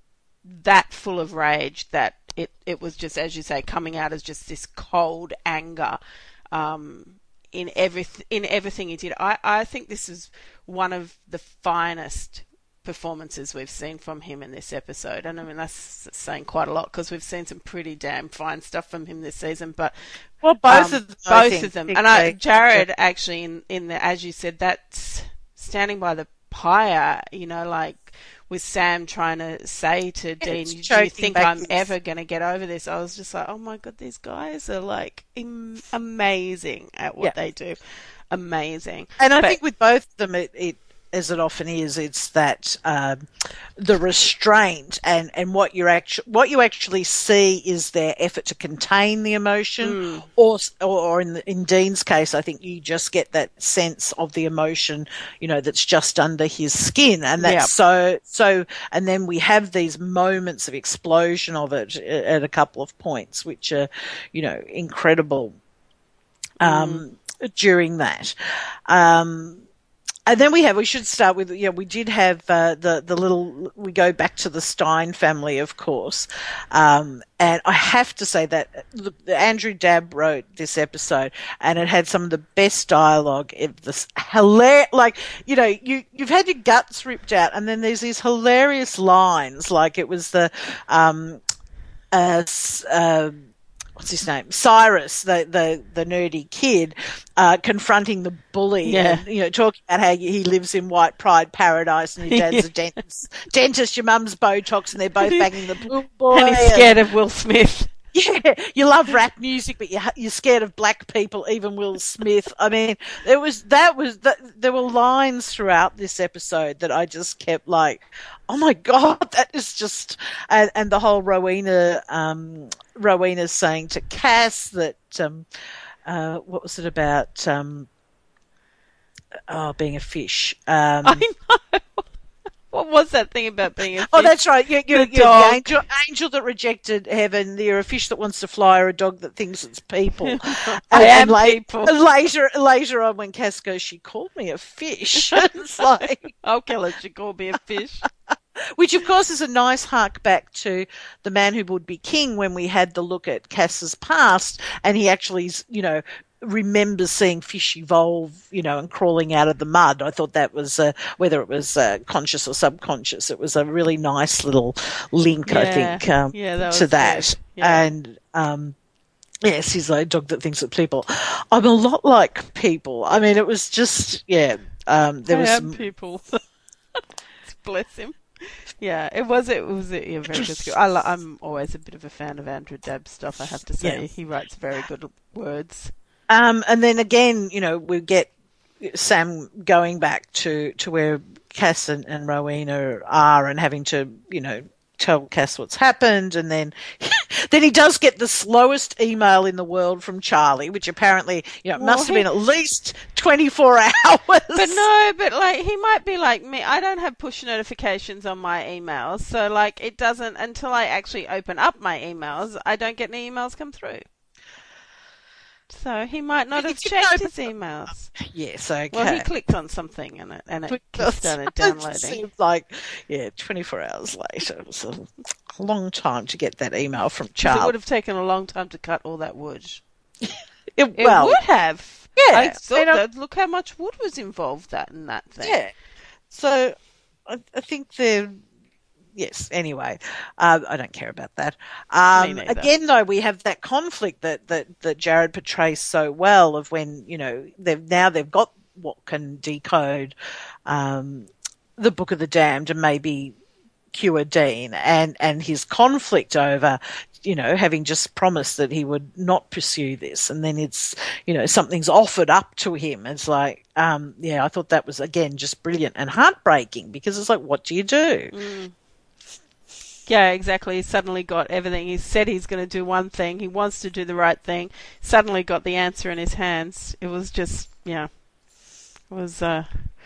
[SPEAKER 3] that full of rage that it, it was just, as you say, coming out as just this cold anger um, in every in everything he did. I, I think this is one of the finest performances we've seen from him in this episode, and I mean that's saying quite a lot because we've seen some pretty damn fine stuff from him this season. But
[SPEAKER 4] well, both
[SPEAKER 3] um,
[SPEAKER 4] of them, I
[SPEAKER 3] both
[SPEAKER 4] think,
[SPEAKER 3] of them,
[SPEAKER 4] think
[SPEAKER 3] and I,
[SPEAKER 4] they-
[SPEAKER 3] Jared actually in in the, as you said, that's standing by the pyre, you know, like with Sam trying to say to Dean,
[SPEAKER 4] it's
[SPEAKER 3] do you
[SPEAKER 4] choking
[SPEAKER 3] think
[SPEAKER 4] back
[SPEAKER 3] I'm
[SPEAKER 4] his-
[SPEAKER 3] ever going to get over this? I was just like, oh my God, these guys are like im- amazing at what
[SPEAKER 4] Yeah.
[SPEAKER 3] they do. Amazing.
[SPEAKER 4] And I
[SPEAKER 3] But-
[SPEAKER 4] think with both of them, it, it as it often is, it's that um, the restraint and, and what you're actu- what you actually see is their effort to contain the emotion,
[SPEAKER 3] Mm.
[SPEAKER 4] or or in the, in Dean's case, I think you just get that sense of the emotion, you know, that's just under his skin, and that's
[SPEAKER 3] Yep.
[SPEAKER 4] so so. And then we have these moments of explosion of it at a couple of points, which are, you know, incredible. um, mm. during that. Um, And then we have, we should start with, yeah, we did have uh, the, the little, we go back to the Stein family, of course. Um, and I have to say that look, Andrew Dabb wrote this episode and it had some of the best dialogue. It was hilarious. Like, you know, you, you've had your guts ripped out and then there's these hilarious lines. Like it was the, um, uh, uh, what's his name? Cyrus, the, the, the nerdy kid, uh, confronting the bully
[SPEAKER 3] Yeah.
[SPEAKER 4] and, you know, talking about how he lives in white pride paradise and your dad's a dentist, dentist, your mum's Botox and they're both banging the pool boy.
[SPEAKER 3] And he's scared of Will Smith.
[SPEAKER 4] Yeah, you love rap music, but you're, you're scared of black people, even Will Smith. I mean, there was, that was, that, there were lines throughout this episode that I just kept like, oh my God, that is just, and, and the whole Rowena, um, Rowena saying to Cass that, um, uh, what was it about, um, oh, being a fish. Um,
[SPEAKER 3] I know. What was that thing about being a fish?
[SPEAKER 4] Oh, that's right. You're, you're,
[SPEAKER 3] The
[SPEAKER 4] you're
[SPEAKER 3] dog.
[SPEAKER 4] the angel, angel that rejected heaven. You're a fish that wants to fly, or a dog that thinks it's people. And,
[SPEAKER 3] I am
[SPEAKER 4] and late,
[SPEAKER 3] people.
[SPEAKER 4] Later, later on, when Cass goes, she called me a fish. It's like,
[SPEAKER 3] I'll kill it. She called me a fish.
[SPEAKER 4] which of course is a nice hark back to The Man Who Would Be King when we had the look at Cass's past, and he actually, you know, remembers seeing fish evolve, you know, and crawling out of the mud. I thought that was, uh, whether it was uh, conscious or subconscious, it was a really nice little link,
[SPEAKER 3] Yeah.
[SPEAKER 4] I think, um,
[SPEAKER 3] Yeah, that
[SPEAKER 4] to
[SPEAKER 3] was
[SPEAKER 4] that.
[SPEAKER 3] good. Yeah.
[SPEAKER 4] And, um, yes, he's like a dog that thinks that people. I'm a lot like people. I mean, it was just, yeah, um, there
[SPEAKER 3] I
[SPEAKER 4] was
[SPEAKER 3] am
[SPEAKER 4] some,
[SPEAKER 3] people. Bless him. Yeah, it was. It was a yeah, very good. Skill. I lo- I'm always a bit of a fan of Andrew Dabb's stuff. I have to say,
[SPEAKER 4] Yeah.
[SPEAKER 3] he writes very good words.
[SPEAKER 4] Um, and then again, you know, we get Sam going back to, to where Cass and, and Rowena are and having to, you know, tell Cass what's happened. And then, then he does get the slowest email in the world from Charlie, which apparently, you know, it
[SPEAKER 3] Well,
[SPEAKER 4] must have
[SPEAKER 3] he-
[SPEAKER 4] been at least twenty-four hours.
[SPEAKER 3] But no, but like he might be like me. I don't have push notifications on my emails, so like it doesn't until I actually open up my emails. I don't get any emails come through. So he might not
[SPEAKER 4] But
[SPEAKER 3] have
[SPEAKER 4] you can
[SPEAKER 3] checked
[SPEAKER 4] open
[SPEAKER 3] his emails.
[SPEAKER 4] Yes, okay.
[SPEAKER 3] Well, he clicked on something and it and it
[SPEAKER 4] It
[SPEAKER 3] started
[SPEAKER 4] It
[SPEAKER 3] downloading.
[SPEAKER 4] seemed like, yeah, twenty-four hours later. It was a long time to get that email from
[SPEAKER 3] 'Cause
[SPEAKER 4] Charlie.
[SPEAKER 3] It would have taken a long time to cut all that wood.
[SPEAKER 4] It,
[SPEAKER 3] It
[SPEAKER 4] well,
[SPEAKER 3] would have.
[SPEAKER 4] yeah,
[SPEAKER 3] I thought
[SPEAKER 4] you know-
[SPEAKER 3] that. Look how much wood was involved that in that thing.
[SPEAKER 4] yeah. So I, I think they're, yes, anyway, uh, I don't care about that. Um,
[SPEAKER 3] neither.
[SPEAKER 4] again, though, we have that conflict that, that, that Jared portrays so well of when, you know, they've now they've got what can decode um, the Book of the Damned and maybe cure Dean, and, and his conflict over, you know, having just promised that he would not pursue this, and then it's, you know, something's offered up to him. It's like, um, yeah, I thought that was, again, just brilliant and heartbreaking, because it's like, what do you do?
[SPEAKER 3] Mm. Yeah, exactly. He suddenly got everything. He said he's going to do one thing. He wants to do the right thing. Suddenly got the answer in his hands. It was just, yeah. It was, uh...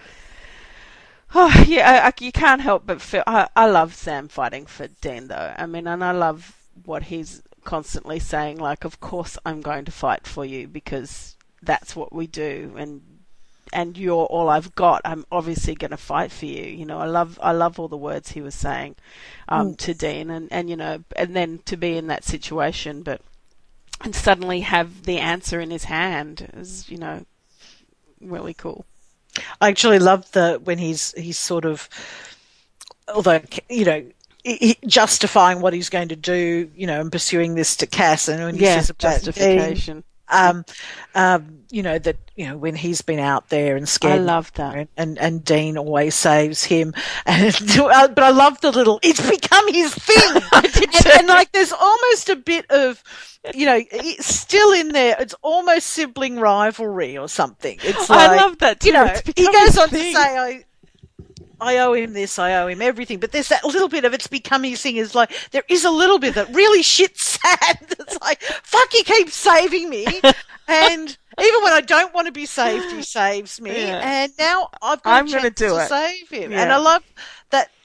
[SPEAKER 3] Oh, yeah, I, I, you can't help but feel... I, I love Sam fighting for Dean, though. I mean, and I love what he's constantly saying, like, of course I'm going to fight for you because that's what we do, and and you're all I've got. I'm obviously going to fight for you. You know, I love I love all the words he was saying um,
[SPEAKER 4] Mm.
[SPEAKER 3] to Dean, and, and you know, and then to be in that situation, but and suddenly have the answer in his hand is, you know, really cool.
[SPEAKER 4] I actually love the when he's he's sort of, although, you know, he, he- justifying what he's going to do, you know, and pursuing this to Cass, and when he
[SPEAKER 3] Yeah,
[SPEAKER 4] says about Dean,
[SPEAKER 3] justification.
[SPEAKER 4] um, um, you know, that, you know, when he's been out there and scared.
[SPEAKER 3] I love that.
[SPEAKER 4] And, and, and Dean always saves him. And, but I love the little, it's become his thing. and, and like, there's almost a bit of, you know, it's still in there. It's almost sibling rivalry or something. It's like,
[SPEAKER 3] I love that too.
[SPEAKER 4] you know,
[SPEAKER 3] It's
[SPEAKER 4] he
[SPEAKER 3] become
[SPEAKER 4] goes
[SPEAKER 3] his
[SPEAKER 4] on
[SPEAKER 3] thing.
[SPEAKER 4] to say, I, I owe him this, I owe him everything. But there's that little bit of it's become his thing. Is like, there is a little bit that really shit sad. It's like, fuck, he keeps saving me. And even when I don't want to be saved, he saves me.
[SPEAKER 3] Yeah.
[SPEAKER 4] And now I've got
[SPEAKER 3] I'm
[SPEAKER 4] a
[SPEAKER 3] gonna
[SPEAKER 4] chance
[SPEAKER 3] do
[SPEAKER 4] to
[SPEAKER 3] it.
[SPEAKER 4] save him.
[SPEAKER 3] Yeah.
[SPEAKER 4] And I love that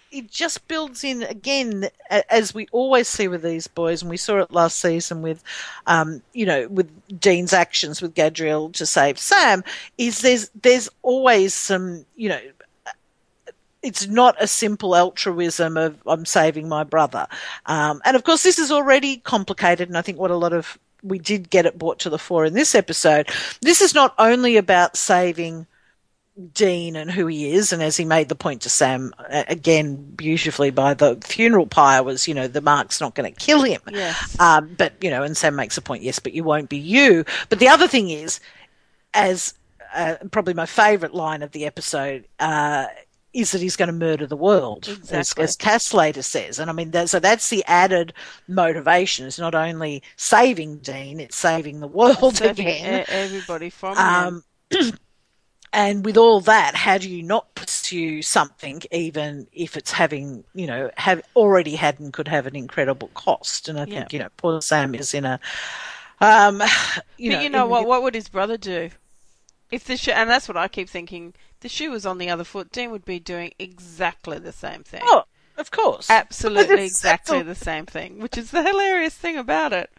[SPEAKER 4] it just builds in again, a- as we always see with these boys, and we saw it last season with, um, you know, with Dean's actions with Gadriel to save Sam. Is there's there's always some, you know. It's not a simple altruism of I'm saving my brother. Um, and of course, this is already complicated. And I think what a lot of, we did get it brought to the fore in this episode. This is not only about saving Dean and who he is. And as he made the point to Sam, again, beautifully by the funeral pyre was, you know, the Mark's not going to kill him.
[SPEAKER 3] Yes.
[SPEAKER 4] Um, but, you know, and Sam makes a point, yes, but you won't be you. But the other thing is, as uh, probably my favourite line of the episode, uh, is that he's going to murder the world,
[SPEAKER 3] Exactly.
[SPEAKER 4] as, as Cass later says. And I mean, that, so that's the added motivation. It's not only saving Dean, it's saving the world
[SPEAKER 3] Saving
[SPEAKER 4] again.
[SPEAKER 3] e- everybody from
[SPEAKER 4] Um,
[SPEAKER 3] him.
[SPEAKER 4] and with all that, how do you not pursue something, even if it's having, you know, have already had and could have an incredible cost? And I think,
[SPEAKER 3] Yeah.
[SPEAKER 4] you know, poor Sam is in a, um, you
[SPEAKER 3] but
[SPEAKER 4] know,
[SPEAKER 3] you know
[SPEAKER 4] in
[SPEAKER 3] what?
[SPEAKER 4] the-
[SPEAKER 3] What would his brother do? If the shoe, and that's what I keep thinking. The shoe was on the other foot. Dean would be doing exactly the same thing.
[SPEAKER 4] Oh, of course.
[SPEAKER 3] Absolutely,
[SPEAKER 4] It's-
[SPEAKER 3] exactly
[SPEAKER 4] it's
[SPEAKER 3] the same thing. Which is the hilarious thing about it.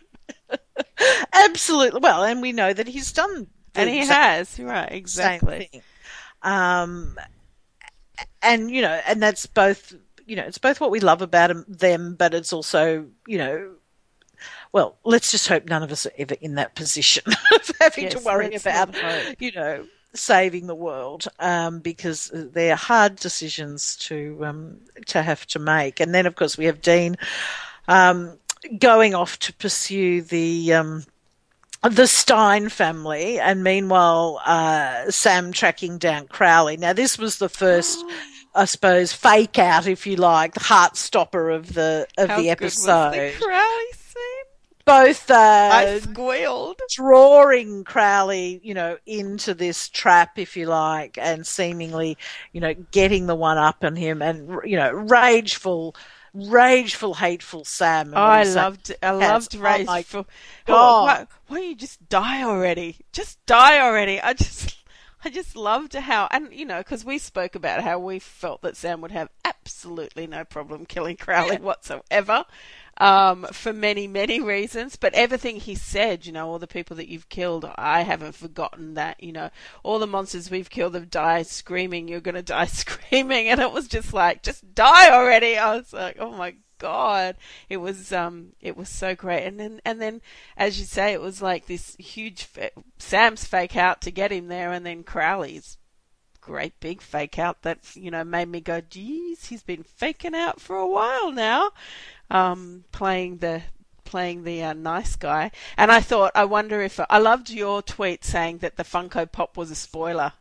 [SPEAKER 4] Absolutely. Well, and we know that he's done the
[SPEAKER 3] And he
[SPEAKER 4] exact
[SPEAKER 3] has, you're right? Exactly.
[SPEAKER 4] same thing. Um, and you know, and that's both. You know, it's both what we love about 'em- them, but it's also, you know, well, let's just hope none of us are ever in that position of having
[SPEAKER 3] Yes,
[SPEAKER 4] to worry
[SPEAKER 3] let's
[SPEAKER 4] about,
[SPEAKER 3] not hope.
[SPEAKER 4] you know, saving the world, um, because they're hard decisions to um, to have to make. And then, of course, we have Dean um, going off to pursue the. Um, the Stein family, and meanwhile, uh, Sam tracking down Crowley. Now, this was the first, I suppose, fake out, if you like, the heart stopper of the of
[SPEAKER 3] How
[SPEAKER 4] the
[SPEAKER 3] good was
[SPEAKER 4] episode.
[SPEAKER 3] the Crowley scene?
[SPEAKER 4] Both
[SPEAKER 3] I
[SPEAKER 4] uh,
[SPEAKER 3] squealed.
[SPEAKER 4] drawing Crowley, you know, into this trap, if you like, and seemingly, you know, getting the one up on him, and you know, rageful. Rageful, hateful Sam. and
[SPEAKER 3] Oh,
[SPEAKER 4] what
[SPEAKER 3] I
[SPEAKER 4] he's saying.
[SPEAKER 3] loved, I
[SPEAKER 4] Yes.
[SPEAKER 3] loved
[SPEAKER 4] Oh, my
[SPEAKER 3] Rageful.
[SPEAKER 4] God.
[SPEAKER 3] Why, why don't you just die already? Just die already. I just, I just loved how, and you know, because we spoke about how we felt that Sam would have absolutely no problem killing Crowley
[SPEAKER 4] Yeah.
[SPEAKER 3] whatsoever, um, for many, many reasons. But everything he said, you know, all the people that you've killed, I haven't forgotten that. You know, all the monsters we've killed have died screaming. You're gonna die screaming, and it was just like, just die already. I was like, oh my God, it was um, it was so great. And then, and then, as you say, it was like this huge fa- Sam's fake out to get him there, and then Crowley's great big fake out that, you know, made me go, geez, he's been faking out for a while now, um, playing the playing the uh, nice guy. And I thought, I wonder if I loved your tweet saying that the Funko Pop was a spoiler.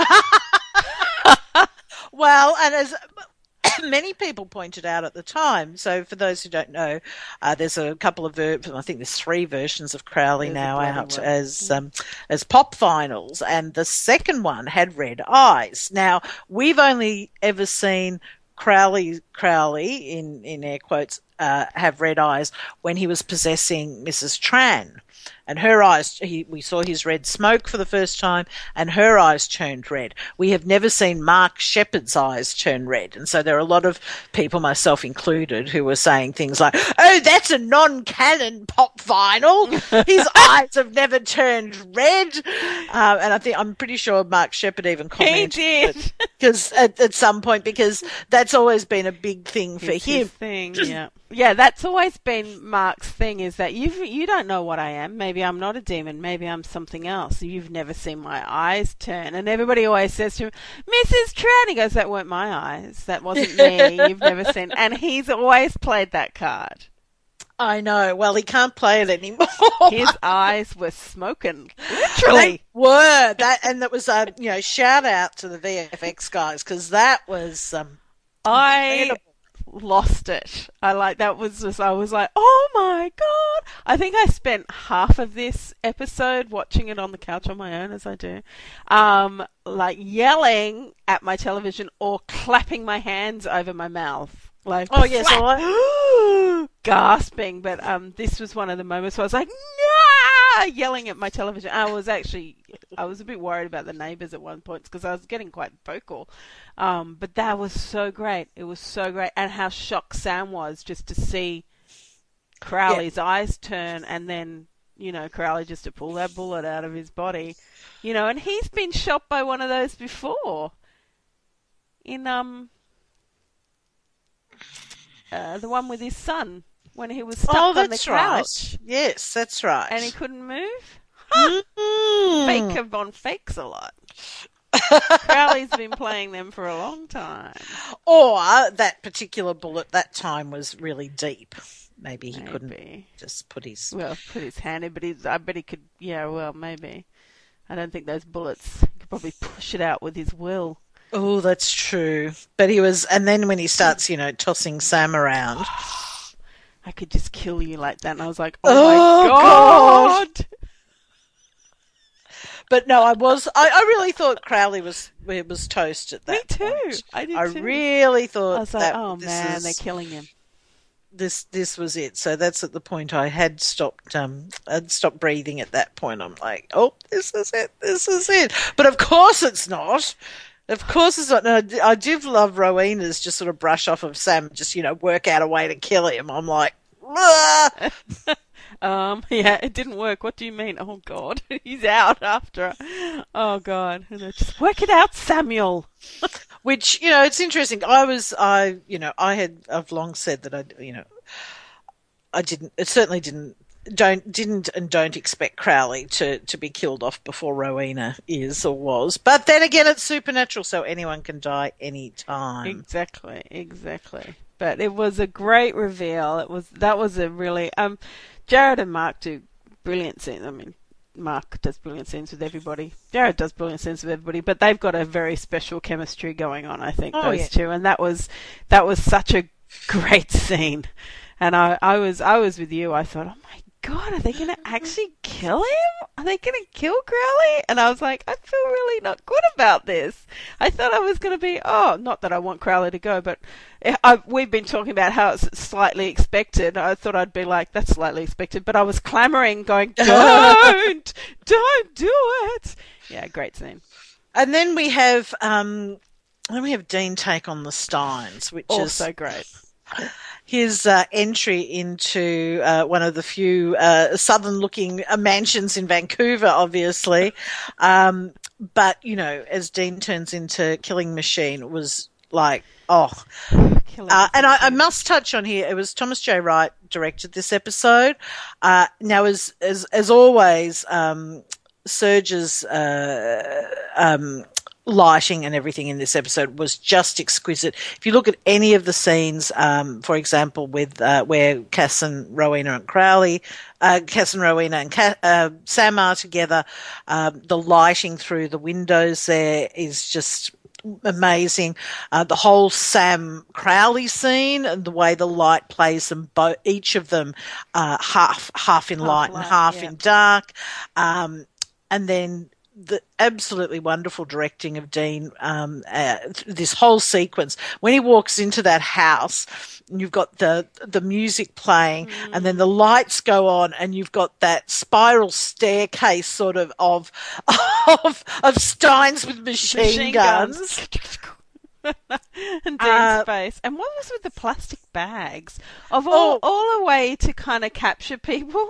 [SPEAKER 4] Well, and as many people pointed out at the time, so for those who don't know, uh, there's a couple of, ver- I think there's three versions of Crowley
[SPEAKER 3] There's a
[SPEAKER 4] now
[SPEAKER 3] bloody
[SPEAKER 4] out
[SPEAKER 3] one.
[SPEAKER 4] as um, as pop vinyls, and the second one had red eyes. Now, we've only ever seen Crowley, Crowley in, in air quotes, uh, have red eyes when he was possessing Missus Tran. And her eyes, he, we saw his red smoke for the first time, and her eyes turned red. We have never seen Mark Shepard's eyes turn red. And so there are a lot of people, myself included, who were saying things like, oh, that's a non-canon pop vinyl. His eyes have never turned red. Uh, and I think, I'm pretty sure Mark Shepard even
[SPEAKER 3] He
[SPEAKER 4] commented
[SPEAKER 3] did.
[SPEAKER 4] because at, at some point, because that's always been a big thing for
[SPEAKER 3] It's
[SPEAKER 4] him.
[SPEAKER 3] his thing, yeah. Yeah, that's always been Mark's thing, is that you you don't know what I am. Maybe I'm not a demon. Maybe I'm something else. You've never seen my eyes turn. And everybody always says to him, Missus Tran, he goes, that weren't my eyes. That wasn't me. You've never seen. And he's always played that card.
[SPEAKER 4] I know. Well, he can't play it anymore.
[SPEAKER 3] His eyes were smoking, literally.
[SPEAKER 4] They were that, and that was a you know shout out to the V F X guys, because that was um.
[SPEAKER 3] I
[SPEAKER 4] incredible.
[SPEAKER 3] lost it. I like that was just, I was like, oh my God. I think I spent half of this episode watching it on the couch on my own, as I do, um, like yelling at my television or clapping my hands over my mouth. Like,
[SPEAKER 4] Oh yes,
[SPEAKER 3] flap,
[SPEAKER 4] well, I-
[SPEAKER 3] gasping. But um, this was one of the moments where I was like, no! yelling at my television. I was actually, I was a bit worried about the neighbours at one point because I was getting quite vocal. Um, but that was so great. It was so great. And how shocked Sam was just to see Crowley's yeah. eyes turn and then, you know, Crowley just to pull that bullet out of his body. You know, and he's been shot by one of those before. In, um, uh, the one with his son. When he was stuck
[SPEAKER 4] oh,
[SPEAKER 3] on the
[SPEAKER 4] that's
[SPEAKER 3] couch.
[SPEAKER 4] Right. Yes, that's right.
[SPEAKER 3] And he couldn't move. Huh.
[SPEAKER 4] Mm.
[SPEAKER 3] Faker on fakes a lot. Crowley's been playing them for a long time.
[SPEAKER 4] Or that particular bullet that time was really deep. Maybe he
[SPEAKER 3] maybe.
[SPEAKER 4] couldn't just put his...
[SPEAKER 3] Well, put his hand in, but he's, I bet he could... Yeah, well, maybe. I don't think those bullets... He could probably push it out with his will.
[SPEAKER 4] Oh, that's true. But he was... And then when he starts, you know, tossing Sam around...
[SPEAKER 3] I could just kill you like that. And I was like, oh,
[SPEAKER 4] oh
[SPEAKER 3] my God.
[SPEAKER 4] God. But no, I was, I, I really thought Crowley was, was toast at that
[SPEAKER 3] Me too.
[SPEAKER 4] point.
[SPEAKER 3] I did
[SPEAKER 4] I
[SPEAKER 3] too.
[SPEAKER 4] really thought
[SPEAKER 3] I was like,
[SPEAKER 4] that
[SPEAKER 3] oh
[SPEAKER 4] this
[SPEAKER 3] man,
[SPEAKER 4] is,
[SPEAKER 3] they're killing him.
[SPEAKER 4] This, this was it. So that's at the point I had stopped, um, I'd stopped breathing at that point. I'm like, oh, this is it. This is it. But of course it's not. Of course it's not. No, I do love Rowena's just sort of brush off of Sam, just, you know, work out a way to kill him. I'm like, ah!
[SPEAKER 3] um, yeah, it didn't work. What do you mean? Oh, God. He's out after her. Oh, God. And just work it out, Samuel.
[SPEAKER 4] Which, you know, it's interesting. I was, I, you know, I had, I've long said that I, you know, I didn't, it certainly didn't, don't, didn't and don't expect Crowley to, to be killed off before Rowena is or was. But then again, it's supernatural, so anyone can die any time.
[SPEAKER 3] Exactly, exactly. But it was a great reveal. It was, that was a really, um, Jared and Mark do brilliant scenes. I mean, Mark does brilliant scenes with everybody. Jared does brilliant scenes with everybody, but they've got a very special chemistry going on, I think,
[SPEAKER 4] oh,
[SPEAKER 3] those
[SPEAKER 4] yeah.
[SPEAKER 3] two. And that was, that was such a great scene. And I, I was, I was with you. I thought, oh my God, are they going to actually kill him? Are they going to kill Crowley? And I was like, I feel really not good about this. I thought I was going to be, oh, not that I want Crowley to go, but I, we've been talking about how it's slightly expected. I thought I'd be like, that's slightly expected, but I was clamoring, going, don't, don't do it. Yeah, great scene.
[SPEAKER 4] And then we have, um, then we have Dean take on the Steins, which
[SPEAKER 3] also
[SPEAKER 4] is
[SPEAKER 3] so great.
[SPEAKER 4] His uh, entry into uh, one of the few uh, southern-looking uh, mansions in Vancouver, obviously. Um, but, you know, as Dean turns into Killing Machine, was like, oh. Uh, and I, I must touch on here, it was Thomas J. Wright directed this episode. Uh, now, as as, as always, um, Serge's uh, um, lighting and everything in this episode was just exquisite. If you look at any of the scenes, um, for example, with uh, where Cass and Rowena and Crowley, uh, Cass and Rowena and Ca- uh, Sam are together, um, the lighting through the windows there is just amazing. Uh, the whole Sam Crowley scene and the way the light plays them, both, each of them uh, half half in
[SPEAKER 3] Half
[SPEAKER 4] light
[SPEAKER 3] light,
[SPEAKER 4] and half
[SPEAKER 3] yeah.
[SPEAKER 4] in dark, um, and then the absolutely wonderful directing of Dean, um, uh, this whole sequence. When he walks into that house, and you've got the the music playing, mm. and then the lights go on, and you've got that spiral staircase sort of of of, of Steins with machine,
[SPEAKER 3] Machine
[SPEAKER 4] guns.
[SPEAKER 3] guns. And Dean's
[SPEAKER 4] Uh,
[SPEAKER 3] face. And what was with the plastic bags? Of
[SPEAKER 4] Oh.
[SPEAKER 3] all, all a way to kind of capture people.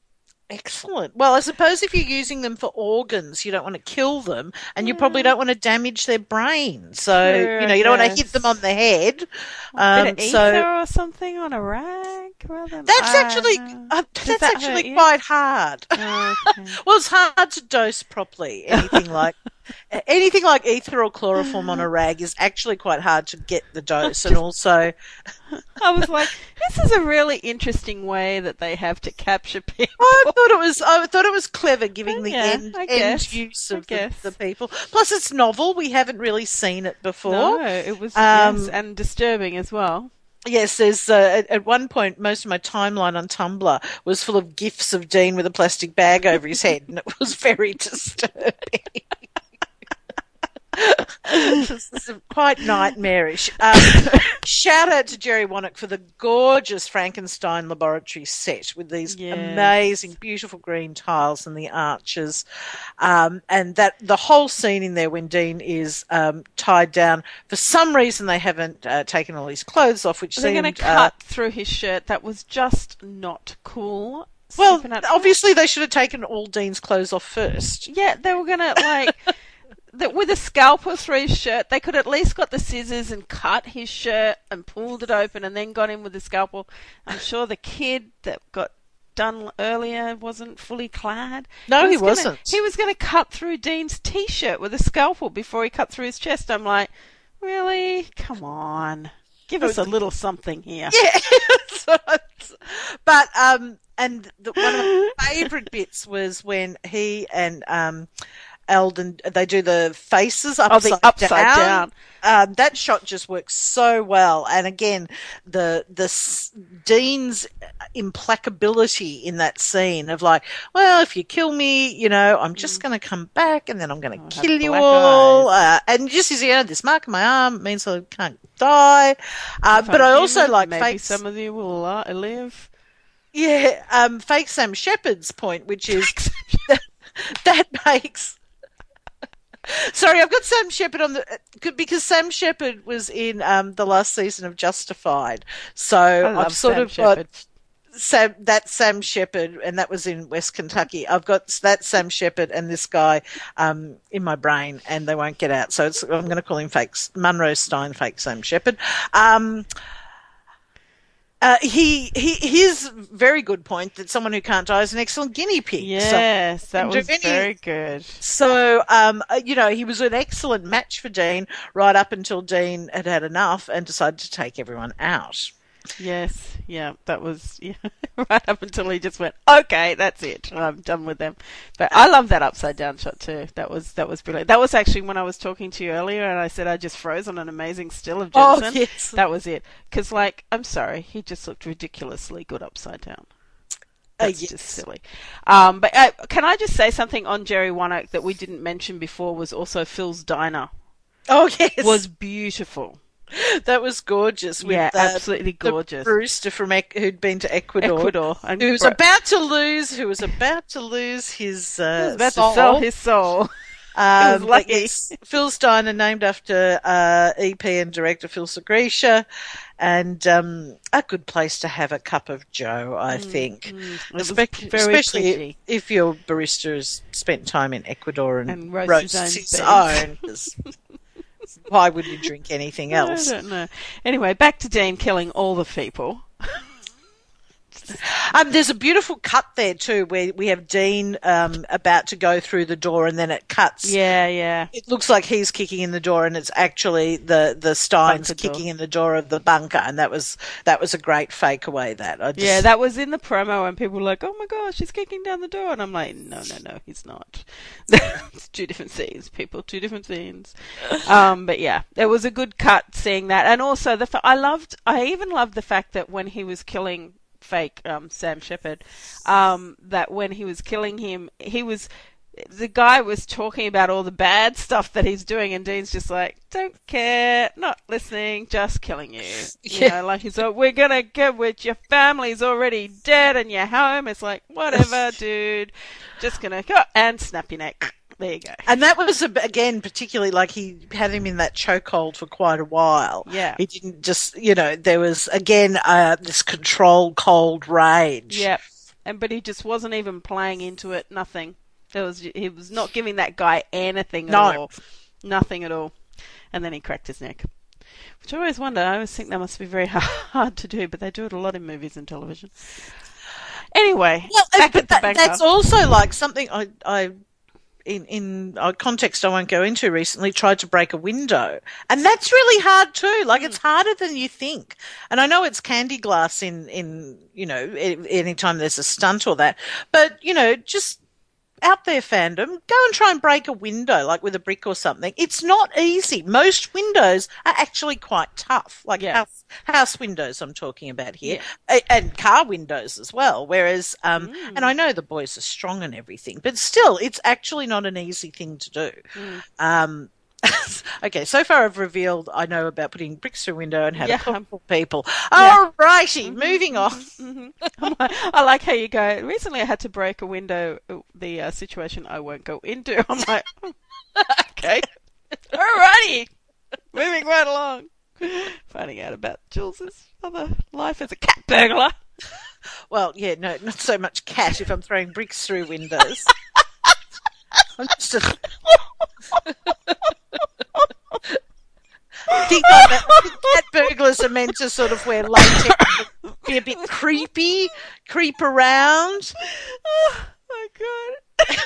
[SPEAKER 4] Excellent. Well, I suppose if you're using them for organs, you don't want to kill them, and you probably don't want to damage their brain. So,
[SPEAKER 3] True,
[SPEAKER 4] you know, you don't want to
[SPEAKER 3] yes.
[SPEAKER 4] hit them on the head.
[SPEAKER 3] A
[SPEAKER 4] Um,
[SPEAKER 3] bit of ether
[SPEAKER 4] so
[SPEAKER 3] or something on a rag? Rather than,
[SPEAKER 4] that's
[SPEAKER 3] I
[SPEAKER 4] actually
[SPEAKER 3] don't know.
[SPEAKER 4] uh,
[SPEAKER 3] Does
[SPEAKER 4] that's
[SPEAKER 3] that
[SPEAKER 4] actually
[SPEAKER 3] hurt you?
[SPEAKER 4] quite hard.
[SPEAKER 3] Oh, okay.
[SPEAKER 4] Well, it's hard to dose properly. Anything like anything like ether or chloroform on a rag is actually quite hard to get the dose, and also
[SPEAKER 3] I was like, this is a really interesting way that they have to capture people.
[SPEAKER 4] I thought it was I thought it was clever giving the
[SPEAKER 3] Yeah,
[SPEAKER 4] end,
[SPEAKER 3] I
[SPEAKER 4] end
[SPEAKER 3] guess.
[SPEAKER 4] use
[SPEAKER 3] I
[SPEAKER 4] of the,
[SPEAKER 3] guess.
[SPEAKER 4] the people. Plus, it's novel. We haven't really seen it before.
[SPEAKER 3] No, it was
[SPEAKER 4] Um,
[SPEAKER 3] yes, and disturbing as well.
[SPEAKER 4] Yes, there's uh, at, at one point most of my timeline on Tumblr was full of gifs of Dean with a plastic bag over his head, and it was very disturbing. This is quite nightmarish. Um, shout out to Jerry Wannock for the gorgeous Frankenstein laboratory set with these
[SPEAKER 3] Yes.
[SPEAKER 4] amazing, beautiful green tiles and the arches, um, and that the whole scene in there when Dean is um, tied down. For some reason, they haven't uh, taken all his clothes off, which
[SPEAKER 3] They're
[SPEAKER 4] seemed
[SPEAKER 3] going to
[SPEAKER 4] uh,
[SPEAKER 3] cut through his shirt. That was just not cool.
[SPEAKER 4] well.
[SPEAKER 3] Supernatural.
[SPEAKER 4] Obviously, they should have taken all Dean's clothes off first.
[SPEAKER 3] Yeah, they were going to, like, the, with a scalpel through his shirt, they could at least got the scissors and cut his shirt and pulled it open and then got him with the scalpel. I'm sure the kid that got done earlier wasn't fully clad.
[SPEAKER 4] No, he
[SPEAKER 3] was gonna-
[SPEAKER 4] wasn't.
[SPEAKER 3] He was going to cut through Dean's t-shirt with a scalpel before he cut through his chest. I'm like, really? Come on. Give us a little something here.
[SPEAKER 4] Yeah, so it's- but um, and the, one of my favourite bits was when he and um, Eldon they do the faces
[SPEAKER 3] Oh,
[SPEAKER 4] upside,
[SPEAKER 3] the upside down.
[SPEAKER 4] Um, that shot just works so well, and again, the the s- Dean's implacability in that scene of like, well, if you kill me, you know, I'm just going to come back, and then I'm going
[SPEAKER 3] I'll
[SPEAKER 4] to
[SPEAKER 3] have
[SPEAKER 4] kill you
[SPEAKER 3] black
[SPEAKER 4] all, uh, and just as you know, this mark on my arm means I can't die. Uh,
[SPEAKER 3] If
[SPEAKER 4] but
[SPEAKER 3] I'm
[SPEAKER 4] I also
[SPEAKER 3] human,
[SPEAKER 4] like
[SPEAKER 3] maybe
[SPEAKER 4] fake.
[SPEAKER 3] some of you will uh, live.
[SPEAKER 4] Yeah, um, fake Sam Shepard's point, which is that makes. Sorry, I've got Sam Shepard on the because Sam Shepard was in um, the last season of Justified, so
[SPEAKER 3] I love
[SPEAKER 4] I've sort
[SPEAKER 3] Sam
[SPEAKER 4] of
[SPEAKER 3] Shepard.
[SPEAKER 4] got Sam that Sam Shepard, and that was in West Kentucky. I've got that Sam Shepard and this guy um, in my brain, and they won't get out. So it's, I'm going to call him fake Munro Stein, fake Sam Shepard. Um, Uh, he, he, his very good point that someone who can't die is an excellent guinea pig.
[SPEAKER 3] Yes,
[SPEAKER 4] so,
[SPEAKER 3] that was
[SPEAKER 4] Giovanni-
[SPEAKER 3] very good.
[SPEAKER 4] So, um, uh, you know, he was an excellent match for Dean right up until Dean had had enough and decided to take everyone out.
[SPEAKER 3] Yes, yeah, that was yeah, right up until he just went, okay, that's it, I'm done with them. But I love that upside down shot too. That was that was brilliant. That was actually when I was talking to you earlier, and I said I just froze on an amazing still of
[SPEAKER 4] Oh,
[SPEAKER 3] Jensen.
[SPEAKER 4] yes.
[SPEAKER 3] That was it. Because, like, I'm sorry, he just looked ridiculously good upside down.
[SPEAKER 4] Uh,
[SPEAKER 3] That's
[SPEAKER 4] yes.
[SPEAKER 3] just silly. Um, but uh, can I just say something on Jerry Wannock that we didn't mention before? Was also Phil's diner
[SPEAKER 4] Oh, yes.
[SPEAKER 3] was beautiful.
[SPEAKER 4] That was gorgeous. With
[SPEAKER 3] Yeah,
[SPEAKER 4] the,
[SPEAKER 3] absolutely gorgeous.
[SPEAKER 4] The Brewster from Ec- who'd been to Ecuador.
[SPEAKER 3] Ecuador. And
[SPEAKER 4] Who was
[SPEAKER 3] bro-
[SPEAKER 4] about to lose, who was about to lose his,
[SPEAKER 3] he
[SPEAKER 4] uh,
[SPEAKER 3] was about
[SPEAKER 4] soul.
[SPEAKER 3] to sell his soul.
[SPEAKER 4] Um,
[SPEAKER 3] was
[SPEAKER 4] but
[SPEAKER 3] lucky.
[SPEAKER 4] yes, Phil Steiner, named after uh, E P and director Phil Segresha, and um, a good place to have a cup of Joe, I think.
[SPEAKER 3] It was
[SPEAKER 4] Espe-
[SPEAKER 3] very
[SPEAKER 4] especially
[SPEAKER 3] pretty.
[SPEAKER 4] if your barista has spent time in Ecuador and,
[SPEAKER 3] And roasts
[SPEAKER 4] roasts
[SPEAKER 3] his
[SPEAKER 4] his
[SPEAKER 3] own
[SPEAKER 4] own. 'Cause why would you drink anything else?
[SPEAKER 3] I don't know. Anyway, back to Dean killing all the people.
[SPEAKER 4] Um, there's a beautiful cut there too, where we have Dean um, about to go through the door, and then it cuts.
[SPEAKER 3] Yeah, yeah.
[SPEAKER 4] It looks like he's kicking in the door, and it's actually the the Steins
[SPEAKER 3] Bunker door.
[SPEAKER 4] kicking in the door of the bunker, and that was that was a great fake away. That I just,
[SPEAKER 3] Yeah, that was in the promo, and people were like, "Oh my gosh, he's kicking down the door," and I'm like, "No, no, no, he's not. It's two different scenes, people, two different scenes." Um, but yeah, it was a good cut seeing that, and also the fa- I loved, I even loved the fact that when he was killing fake um, Sam Shepard, um, that when he was killing him, he was. The guy was talking about all the bad stuff that he's doing, and Dean's just like, don't care, not listening, just killing you. You
[SPEAKER 4] Yeah.
[SPEAKER 3] know, like he's like, we're gonna get with your family's already dead and you're home. It's like, whatever, dude. Just gonna go and snap your neck. There you go.
[SPEAKER 4] And that was a, again particularly like he had him in that chokehold for quite a while.
[SPEAKER 3] Yeah.
[SPEAKER 4] he didn't just you know there was again uh, this controlled cold rage.
[SPEAKER 3] Yep. And but he just wasn't even playing into it. Nothing. There was he was not giving that guy anything at
[SPEAKER 4] No.
[SPEAKER 3] all. Nothing at all. And then he cracked his neck. Which I always wonder. I always think that must be very hard to do, but they do it a lot in movies and television. Anyway,
[SPEAKER 4] Well,
[SPEAKER 3] back
[SPEAKER 4] but
[SPEAKER 3] at the
[SPEAKER 4] that,
[SPEAKER 3] bunker.
[SPEAKER 4] that's also like something I, I in in a context I won't go into recently tried to break a window, and that's really hard too. Like it's harder than you think. And I know it's candy glass in in you know any time there's a stunt or that, but you know just out there fandom, go and try and break a window like with a brick or something. It's not easy. Most windows are actually quite tough, like
[SPEAKER 3] Yeah.
[SPEAKER 4] house house windows I'm talking about here, A- and car windows as well. Whereas, um, and I know the boys are strong and everything, but still, it's actually not an easy thing to do. Um, Okay, so far I've revealed I know about putting bricks through a window and how
[SPEAKER 3] Yeah.
[SPEAKER 4] to cook for people. All righty, moving on.
[SPEAKER 3] Mhm. I'm like- I like how you go. Recently, I had to break a window. uh, The uh, situation I won't go into. I'm like, okay, alrighty, moving right along. Finding out about Jules's other life as a cat burglar.
[SPEAKER 4] Well, yeah, no, not so much cat if I'm throwing bricks through windows. I'm just a... I think, I'm a- I think cat burglars are meant to sort of wear latex, be a bit creepy, creep around.
[SPEAKER 3] Oh my god.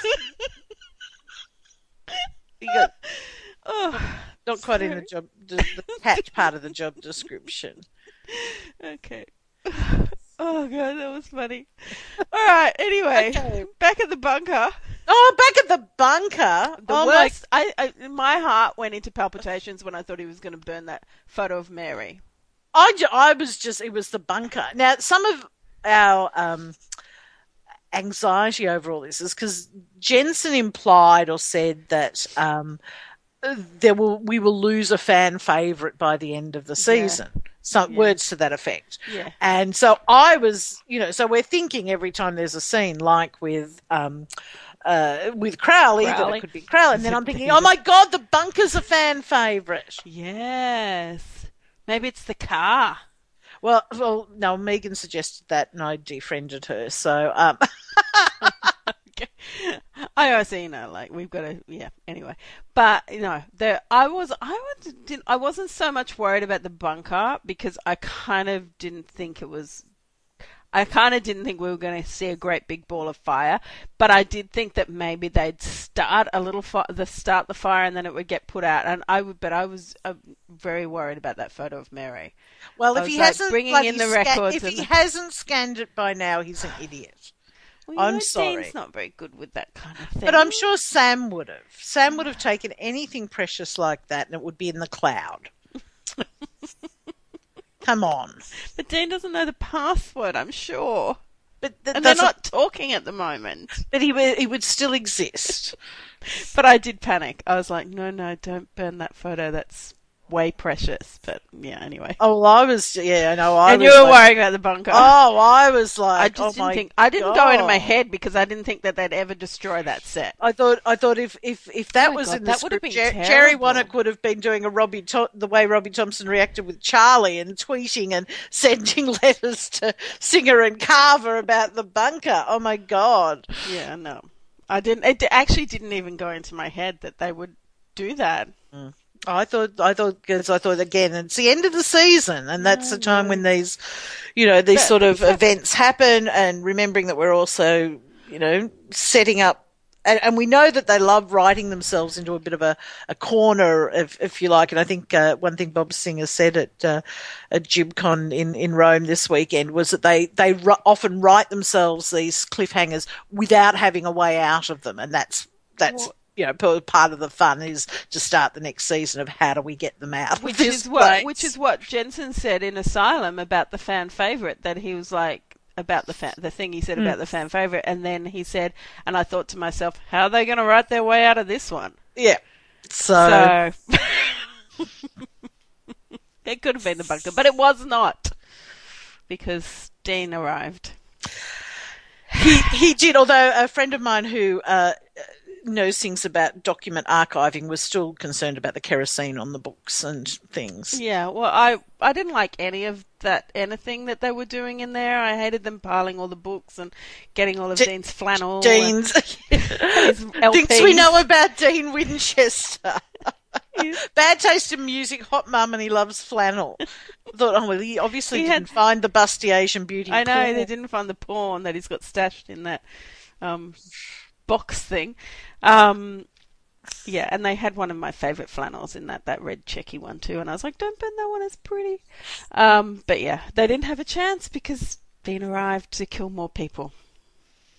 [SPEAKER 4] You got
[SPEAKER 3] Oh,
[SPEAKER 4] not quite in the job, the, the cat part of the job description.
[SPEAKER 3] okay. Oh god, that was funny. All right. Anyway,
[SPEAKER 4] Okay.
[SPEAKER 3] back at the bunker.
[SPEAKER 4] Oh, back at the bunker.
[SPEAKER 3] The
[SPEAKER 4] oh my
[SPEAKER 3] worst. I, I my heart went into palpitations when I thought he was going to burn that photo of Mary.
[SPEAKER 4] I, ju- I was just, it was the bunker. Now, some of our um, anxiety over all this is because Jensen implied or said that um, there will we will lose a fan favourite by the end of the season. Some
[SPEAKER 3] Yeah.
[SPEAKER 4] words to that effect.
[SPEAKER 3] Yeah.
[SPEAKER 4] And so I was, you know, so we're thinking every time there's a scene like with um, uh, with Crowley, that
[SPEAKER 3] Crowley.
[SPEAKER 4] it could be Crowley, and then I'm thinking, oh my god, the bunker's a fan favourite.
[SPEAKER 3] Yes. Maybe it's the car.
[SPEAKER 4] Well, well, no, Megan suggested that, and I defriended her. So, um,
[SPEAKER 3] Okay. I also, you know, like we've got to, yeah. Anyway, but you know, there, I was, I was, didn't, I wasn't so much worried about the bunker because I kind of didn't think it was. I kind of didn't think we were going to see a great big ball of fire, but I did think that maybe they'd start a little fi- the start the fire and then it would get put out. And I would, but I was uh, very worried about that photo of Mary.
[SPEAKER 4] well,
[SPEAKER 3] I
[SPEAKER 4] if
[SPEAKER 3] was
[SPEAKER 4] he
[SPEAKER 3] like,
[SPEAKER 4] hasn't
[SPEAKER 3] bringing
[SPEAKER 4] bloody
[SPEAKER 3] in the
[SPEAKER 4] sca-
[SPEAKER 3] records
[SPEAKER 4] if
[SPEAKER 3] and-
[SPEAKER 4] he hasn't scanned it by now, he's an idiot.
[SPEAKER 3] Well, you
[SPEAKER 4] I'm
[SPEAKER 3] know,
[SPEAKER 4] sorry.
[SPEAKER 3] Dean's not very good with that kind of thing.
[SPEAKER 4] But I'm sure Sam would have. Sam would have taken anything precious like that, and it would be in the cloud. Come on.
[SPEAKER 3] But Dean doesn't know the password, I'm sure.
[SPEAKER 4] But th-
[SPEAKER 3] And they're
[SPEAKER 4] doesn't-
[SPEAKER 3] not talking at the moment.
[SPEAKER 4] But he would, he would still exist.
[SPEAKER 3] But I did panic. I was like, no, no, don't burn that photo. That's way precious. But yeah, anyway.
[SPEAKER 4] Oh, well, I was, yeah, I know. I
[SPEAKER 3] and
[SPEAKER 4] was
[SPEAKER 3] you were
[SPEAKER 4] like,
[SPEAKER 3] worried about the bunker.
[SPEAKER 4] Oh, I was like,
[SPEAKER 3] I just
[SPEAKER 4] oh
[SPEAKER 3] didn't
[SPEAKER 4] my
[SPEAKER 3] think. I didn't go into my
[SPEAKER 4] God.
[SPEAKER 3] head because I didn't think that they'd ever destroy that set.
[SPEAKER 4] I thought, I thought if if, if that
[SPEAKER 3] Oh my
[SPEAKER 4] was
[SPEAKER 3] God,
[SPEAKER 4] in the
[SPEAKER 3] that would have
[SPEAKER 4] script,
[SPEAKER 3] been
[SPEAKER 4] Jer- Jerry
[SPEAKER 3] terrible.
[SPEAKER 4] Wannock would have been doing a Robbie to- the way Robbie Thompson reacted with Charlie and tweeting and sending letters to Singer and Carver about the bunker. Oh my God!
[SPEAKER 3] Yeah, no, I didn't. It actually didn't even go into my head that they would do that.
[SPEAKER 4] I thought, I thought, because I thought again, it's the end of the season, and that's the time when these, you know, these
[SPEAKER 3] But-
[SPEAKER 4] sort of events happen, and remembering that we're also, you know, setting up, and, and we know that they love writing themselves into a bit of a, a corner, if, if you like. And I think uh, one thing Bob Singer said at uh, at GibCon in, in Rome this weekend was that they they r- often write themselves these cliffhangers without having a way out of them, and that's that's.
[SPEAKER 3] Well-
[SPEAKER 4] You know, p- part of the fun is to start the next season of how do we get them out of
[SPEAKER 3] Which
[SPEAKER 4] this
[SPEAKER 3] is what,
[SPEAKER 4] place.
[SPEAKER 3] which is what Jensen said in Asylum about the fan favorite. That he was like about the fan, the thing he said
[SPEAKER 4] Hmm.
[SPEAKER 3] about the fan favorite, and then he said, and I thought to myself, how are they going to write their way out of this one?
[SPEAKER 4] Yeah. So,
[SPEAKER 3] So it could have been the bunker, but it was not because Dean arrived.
[SPEAKER 4] he he did. Although a friend of mine who uh, knows things about document archiving was still concerned about the kerosene on the books and things.
[SPEAKER 3] Yeah, well, I I didn't like any of that anything that they were doing in there. I hated them piling all the books and getting all of
[SPEAKER 4] De-
[SPEAKER 3] Dean's flannel.
[SPEAKER 4] Dean's
[SPEAKER 3] his
[SPEAKER 4] things we
[SPEAKER 3] L Ps.
[SPEAKER 4] know about Dean Winchester.
[SPEAKER 3] He's-
[SPEAKER 4] Bad taste in music, hot mum, and he loves flannel. I thought, oh well, he obviously
[SPEAKER 3] He
[SPEAKER 4] didn't
[SPEAKER 3] had-
[SPEAKER 4] find the busty Asian beauty.
[SPEAKER 3] I know
[SPEAKER 4] porn.
[SPEAKER 3] they didn't find the porn that he's got stashed in that um, box thing. Um, yeah, and they had one of my favourite flannels in that, that red checky one too, and I was like, don't burn that one, it's pretty. Um, but yeah, they didn't have a chance because Dean arrived to kill more people.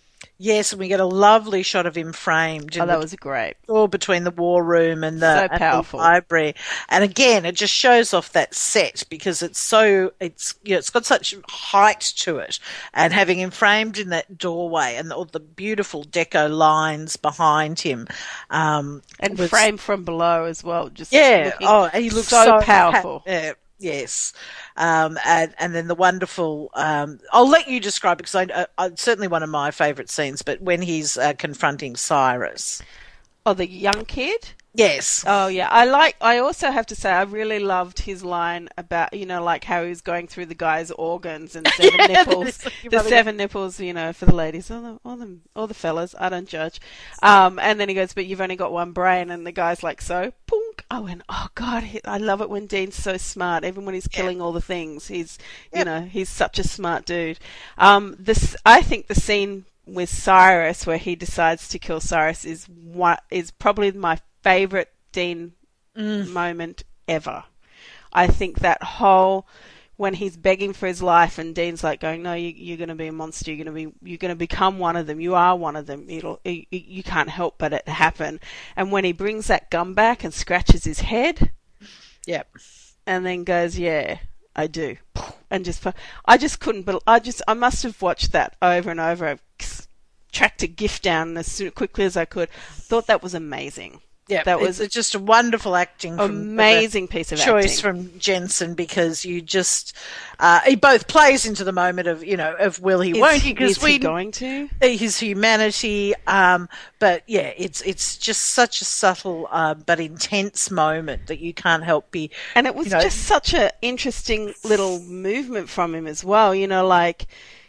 [SPEAKER 4] Yes, and we get a lovely shot of him framed in
[SPEAKER 3] Oh, that
[SPEAKER 4] the
[SPEAKER 3] was great.
[SPEAKER 4] door between the war room and the,
[SPEAKER 3] So
[SPEAKER 4] and the
[SPEAKER 3] powerful.
[SPEAKER 4] library. And again, it just shows off that set because it's so it's you know it's got such height to it, and having him framed in that doorway and all the beautiful deco lines behind him, um,
[SPEAKER 3] And
[SPEAKER 4] was-
[SPEAKER 3] framed from below as well. Just
[SPEAKER 4] yeah.
[SPEAKER 3] looking
[SPEAKER 4] Oh, he looks
[SPEAKER 3] so,
[SPEAKER 4] so,
[SPEAKER 3] powerful.
[SPEAKER 4] pa- yeah, yes. Um, and, and then the wonderful, um, I'll let you describe it because I, I, I, certainly one of my favourite scenes, but when he's uh, confronting Cyrus.
[SPEAKER 3] Oh, the young kid?
[SPEAKER 4] Yes.
[SPEAKER 3] Oh, yeah. I like, I also have to say, I really loved his line about, you know, like how he was going through the guy's organs and seven
[SPEAKER 4] Yeah,
[SPEAKER 3] nipples.
[SPEAKER 4] that is-
[SPEAKER 3] The seven nipples, you know, for the ladies or the, or the, or the fellas. I don't judge. Um, and then he goes, but you've only got one brain. And the guy's like, so, punk. I went, oh, God, he, I love it when Dean's so smart. Even when he's killing all the things, he's, you
[SPEAKER 4] Yep.
[SPEAKER 3] know, he's such a smart dude. Um, this, I think the scene with Cyrus where he decides to kill Cyrus is one, is probably my favorite Dean moment ever. I think that whole when he's begging for his life and Dean's like going, no, you, you're going to be a monster. You're going to be, you're going to become one of them. You are one of them. It'll, you, you can't help but it happen. And when he brings that gun back and scratches his head,
[SPEAKER 4] Yep.
[SPEAKER 3] and then goes, yeah, I do, and just, I just couldn't, but I just, I must have watched that over and over. I tracked a GIF down as soon, quickly as I could. Thought that was amazing.
[SPEAKER 4] Yeah,
[SPEAKER 3] That
[SPEAKER 4] it's
[SPEAKER 3] was
[SPEAKER 4] just a wonderful acting, from
[SPEAKER 3] amazing piece of
[SPEAKER 4] choice
[SPEAKER 3] acting.
[SPEAKER 4] from Jensen because you just uh, he both plays into the moment of you know of will he
[SPEAKER 3] Is,
[SPEAKER 4] won't he because
[SPEAKER 3] is
[SPEAKER 4] we
[SPEAKER 3] he going to?
[SPEAKER 4] his humanity, um, but yeah, it's it's just such a subtle uh, but intense moment that you can't help be.
[SPEAKER 3] And it was
[SPEAKER 4] you know,
[SPEAKER 3] just such a interesting little movement from him as well. You know, like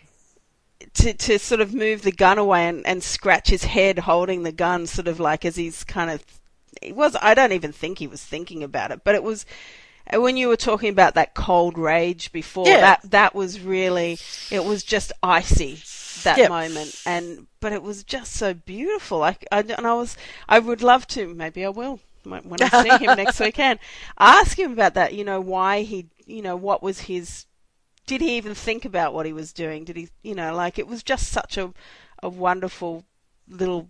[SPEAKER 3] to to sort of move the gun away and, and scratch his head holding the gun, sort of like as he's kind of. It was. I don't even think he was thinking about it, but it was. When you were talking about that cold rage before,
[SPEAKER 4] Yeah.
[SPEAKER 3] that that was really. It was just icy that
[SPEAKER 4] Yep.
[SPEAKER 3] moment, and but it was just so beautiful. Like I, and I was. I would love to. Maybe I will when when I see him next weekend. Ask him about that. You know why he. You know what was his. Did he even think about what he was doing? Did he, you know, like it was just such a, a wonderful little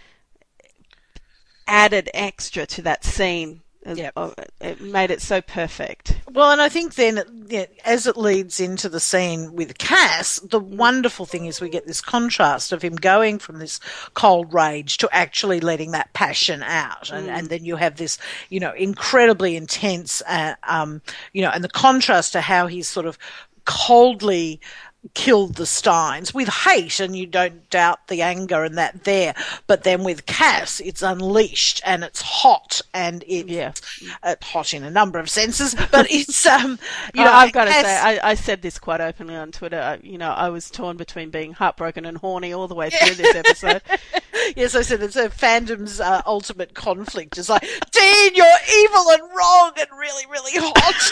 [SPEAKER 3] added extra to that scene.
[SPEAKER 4] Yep.
[SPEAKER 3] Oh, it made it so perfect.
[SPEAKER 4] Well, and I think then, yeah, as it leads into the scene with Cass, the wonderful thing is we get this contrast of him going from this cold rage to actually letting that passion out, and, and then you have this, you know, incredibly intense, uh, um, you know, and the contrast to how he's sort of coldly killed the Steins with hate, and you don't doubt the anger and that there. But then with Cass, it's unleashed and it's hot, and it's
[SPEAKER 3] Yeah.
[SPEAKER 4] uh, hot in a number of senses. But it's um, you
[SPEAKER 3] You
[SPEAKER 4] know,
[SPEAKER 3] know, I've got to
[SPEAKER 4] Cass-
[SPEAKER 3] say, I, I said this quite openly on Twitter. I, you know, I was torn between being heartbroken and horny all the way through this episode.
[SPEAKER 4] yes, I said it's a fandom's uh, ultimate conflict. It's like, Dean, you're evil and wrong and really, really hot.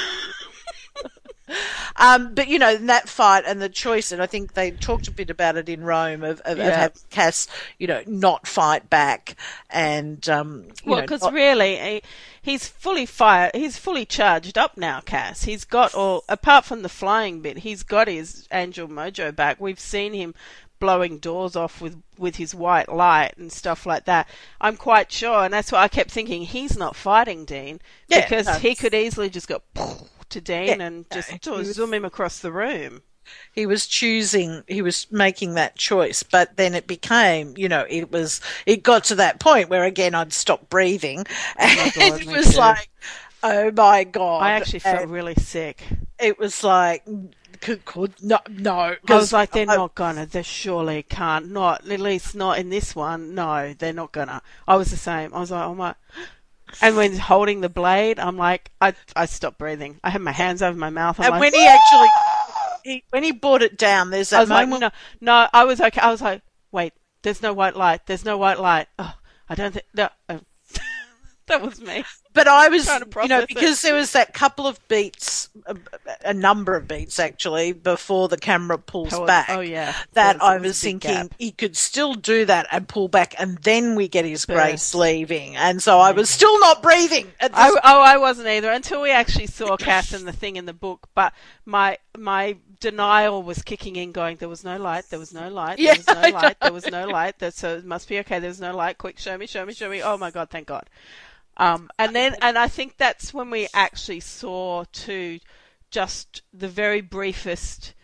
[SPEAKER 4] Um, but you know, in that fight and the choice, and I think they talked a bit about it in Rome of, of, of
[SPEAKER 3] Yeah.
[SPEAKER 4] having Cass, you know, not fight back, and um, you
[SPEAKER 3] Well,
[SPEAKER 4] know,
[SPEAKER 3] because
[SPEAKER 4] not-
[SPEAKER 3] really, he, he's fully fired. He's fully charged up now, Cass. He's got all, apart from the flying bit, he's got his angel mojo back. We've seen him blowing doors off with, with his white light and stuff like that. I'm quite sure, and that's why I kept thinking he's not fighting Dean
[SPEAKER 4] Yeah,
[SPEAKER 3] because
[SPEAKER 4] no,
[SPEAKER 3] he
[SPEAKER 4] it's-
[SPEAKER 3] could easily just go to Dean
[SPEAKER 4] Yeah,
[SPEAKER 3] and
[SPEAKER 4] no,
[SPEAKER 3] just
[SPEAKER 4] he
[SPEAKER 3] sort of
[SPEAKER 4] was-
[SPEAKER 3] zoom him across the room.
[SPEAKER 4] he was choosing, he was making that choice, but then it became, you know, it was, it got to that point where again I'd stopped breaing, and
[SPEAKER 3] Oh God,
[SPEAKER 4] it
[SPEAKER 3] me
[SPEAKER 4] was
[SPEAKER 3] too.
[SPEAKER 4] like, oh my God.
[SPEAKER 3] I actually felt
[SPEAKER 4] And
[SPEAKER 3] really sick.
[SPEAKER 4] it was like, could, could, no, no.
[SPEAKER 3] I
[SPEAKER 4] 'cause
[SPEAKER 3] was like, they're
[SPEAKER 4] I-
[SPEAKER 3] not gonna. They surely can't. Not at least not in this one. No, they're not gonna. I was the same. I was like, oh my. And when holding the blade, I'm like, I I stopped breathing. I had my hands over my mouth. I'm
[SPEAKER 4] And
[SPEAKER 3] like,
[SPEAKER 4] when he actually, he, when he brought it down, there's that
[SPEAKER 3] I was like,
[SPEAKER 4] moment.
[SPEAKER 3] no, no. I was okay. I was like, wait, there's no white light. There's no white light. Oh, I don't think. No, oh. That was me.
[SPEAKER 4] but I was,
[SPEAKER 3] Trying to
[SPEAKER 4] you know,
[SPEAKER 3] process it.
[SPEAKER 4] because there was that couple of beats, a, a number of beats actually, before the camera pulls
[SPEAKER 3] Oh,
[SPEAKER 4] back.
[SPEAKER 3] oh, yeah.
[SPEAKER 4] That
[SPEAKER 3] There was-
[SPEAKER 4] I
[SPEAKER 3] there was
[SPEAKER 4] was
[SPEAKER 3] a big
[SPEAKER 4] thinking
[SPEAKER 3] gap.
[SPEAKER 4] he could still do that and pull back, and then we get his grace
[SPEAKER 3] Burst.
[SPEAKER 4] leaving, and so I was still not breathing at
[SPEAKER 3] I,
[SPEAKER 4] this.
[SPEAKER 3] oh, I wasn't either until we actually saw Cass and the thing in the book. But my my denial was kicking in, going, there was no light, there was no light, there
[SPEAKER 4] Yeah,
[SPEAKER 3] was no
[SPEAKER 4] I
[SPEAKER 3] light, there
[SPEAKER 4] know.
[SPEAKER 3] was no light. That so it must be okay. There was no light. Quick, show me, show me, show me. Oh my God, thank God. Um, and then and I think that's when we actually saw too, just the very briefest,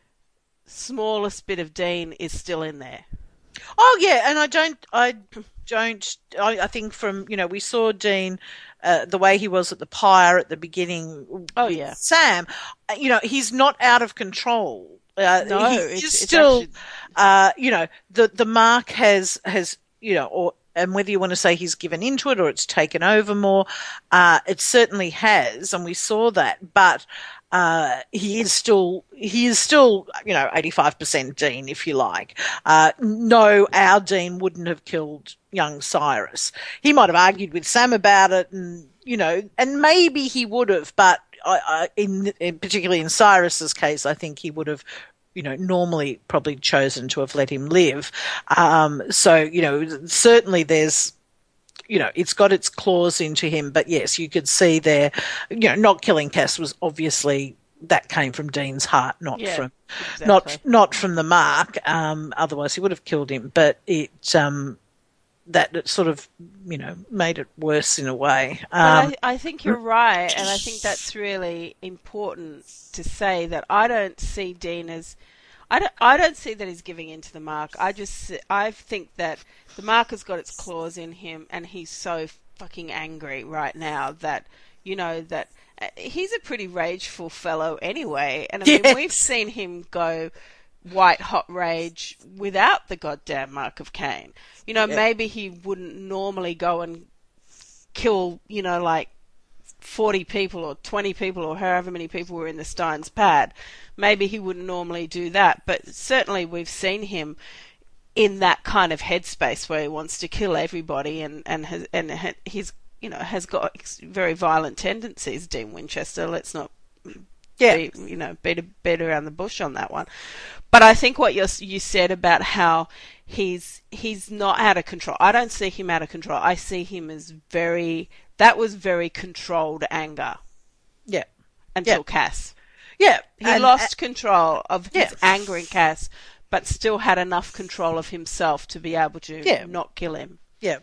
[SPEAKER 3] smallest bit of Dean is still in there.
[SPEAKER 4] Oh yeah, and I don't, I don't, I, I think from you know we saw Dean, uh, the way he was at the pyre at the beginning.
[SPEAKER 3] Oh,
[SPEAKER 4] with
[SPEAKER 3] yeah.
[SPEAKER 4] Sam, uh, you know he's not out of control. Uh,
[SPEAKER 3] No,
[SPEAKER 4] he
[SPEAKER 3] it's-
[SPEAKER 4] is
[SPEAKER 3] it's
[SPEAKER 4] still,
[SPEAKER 3] actually-
[SPEAKER 4] uh, you know, the the mark has has you know, or and whether you want to say he's given into it or it's taken over more, uh, it certainly has, and we saw that, but. Uh, he is still, he is still, you know, eighty-five percent Dean, if you like. Uh, no, our Dean wouldn't have killed young Cyrus. He might have argued with Sam about it and, you know, and maybe he would have, but I, I, in, in particularly in Cyrus's case, I think he would have, you know, normally probably chosen to have let him live. Um, so, you know, certainly there's, you know, it's got its claws into him, but yes, you could see there, you know, not killing Cass was obviously that came from Dean's heart, not
[SPEAKER 3] Yeah,
[SPEAKER 4] from,
[SPEAKER 3] exactly.
[SPEAKER 4] not not from the mark. Um, otherwise, he would have killed him. But it um, that it sort of, you know, made it worse in a way. Um,
[SPEAKER 3] But I, I think you're right, and I think that's really important to say that I don't see Dean as. I don't, I don't see that he's giving in to the mark. I just I think that the mark has got its claws in him, and he's so fucking angry right now that you know that uh, he's a pretty rageful fellow anyway. And I mean,
[SPEAKER 4] Yes.
[SPEAKER 3] we've seen him go white hot rage without the goddamn mark of Cain. You know,
[SPEAKER 4] Yeah.
[SPEAKER 3] maybe he wouldn't normally go and kill, you know, like forty people or twenty people or however many people were in the Stein's pad. Maybe he wouldn't normally do that, but certainly we've seen him in that kind of headspace where he wants to kill everybody and and has and ha- he's you know has got ex- very violent tendencies. Dean Winchester. Let's not
[SPEAKER 4] yeah,
[SPEAKER 3] be, you know beat a, beat around the bush on that one. But I think what you you said about how he's he's not out of control. I don't see him out of control. I see him as very. That was very controlled anger
[SPEAKER 4] yeah,
[SPEAKER 3] until
[SPEAKER 4] Yeah.
[SPEAKER 3] Cass.
[SPEAKER 4] yeah.
[SPEAKER 3] He
[SPEAKER 4] And-
[SPEAKER 3] lost control of his
[SPEAKER 4] Yeah.
[SPEAKER 3] anger in Cass, but still had enough control of himself to be able to
[SPEAKER 4] Yeah.
[SPEAKER 3] not kill him.
[SPEAKER 4] Yeah.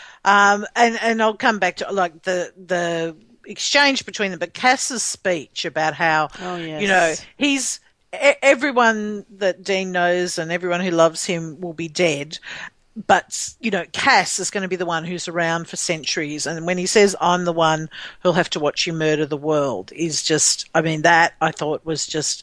[SPEAKER 4] Um, and, and I'll come back to like the, the exchange between them, but Cass's speech about how,
[SPEAKER 3] Oh, yes.
[SPEAKER 4] you know, he's, e- everyone that Dean knows and everyone who loves him will be dead. But, you know, Cass is going to be the one who's around for centuries. And when he says, I'm the one who'll have to watch you murder the world, is just, I mean, that I thought was just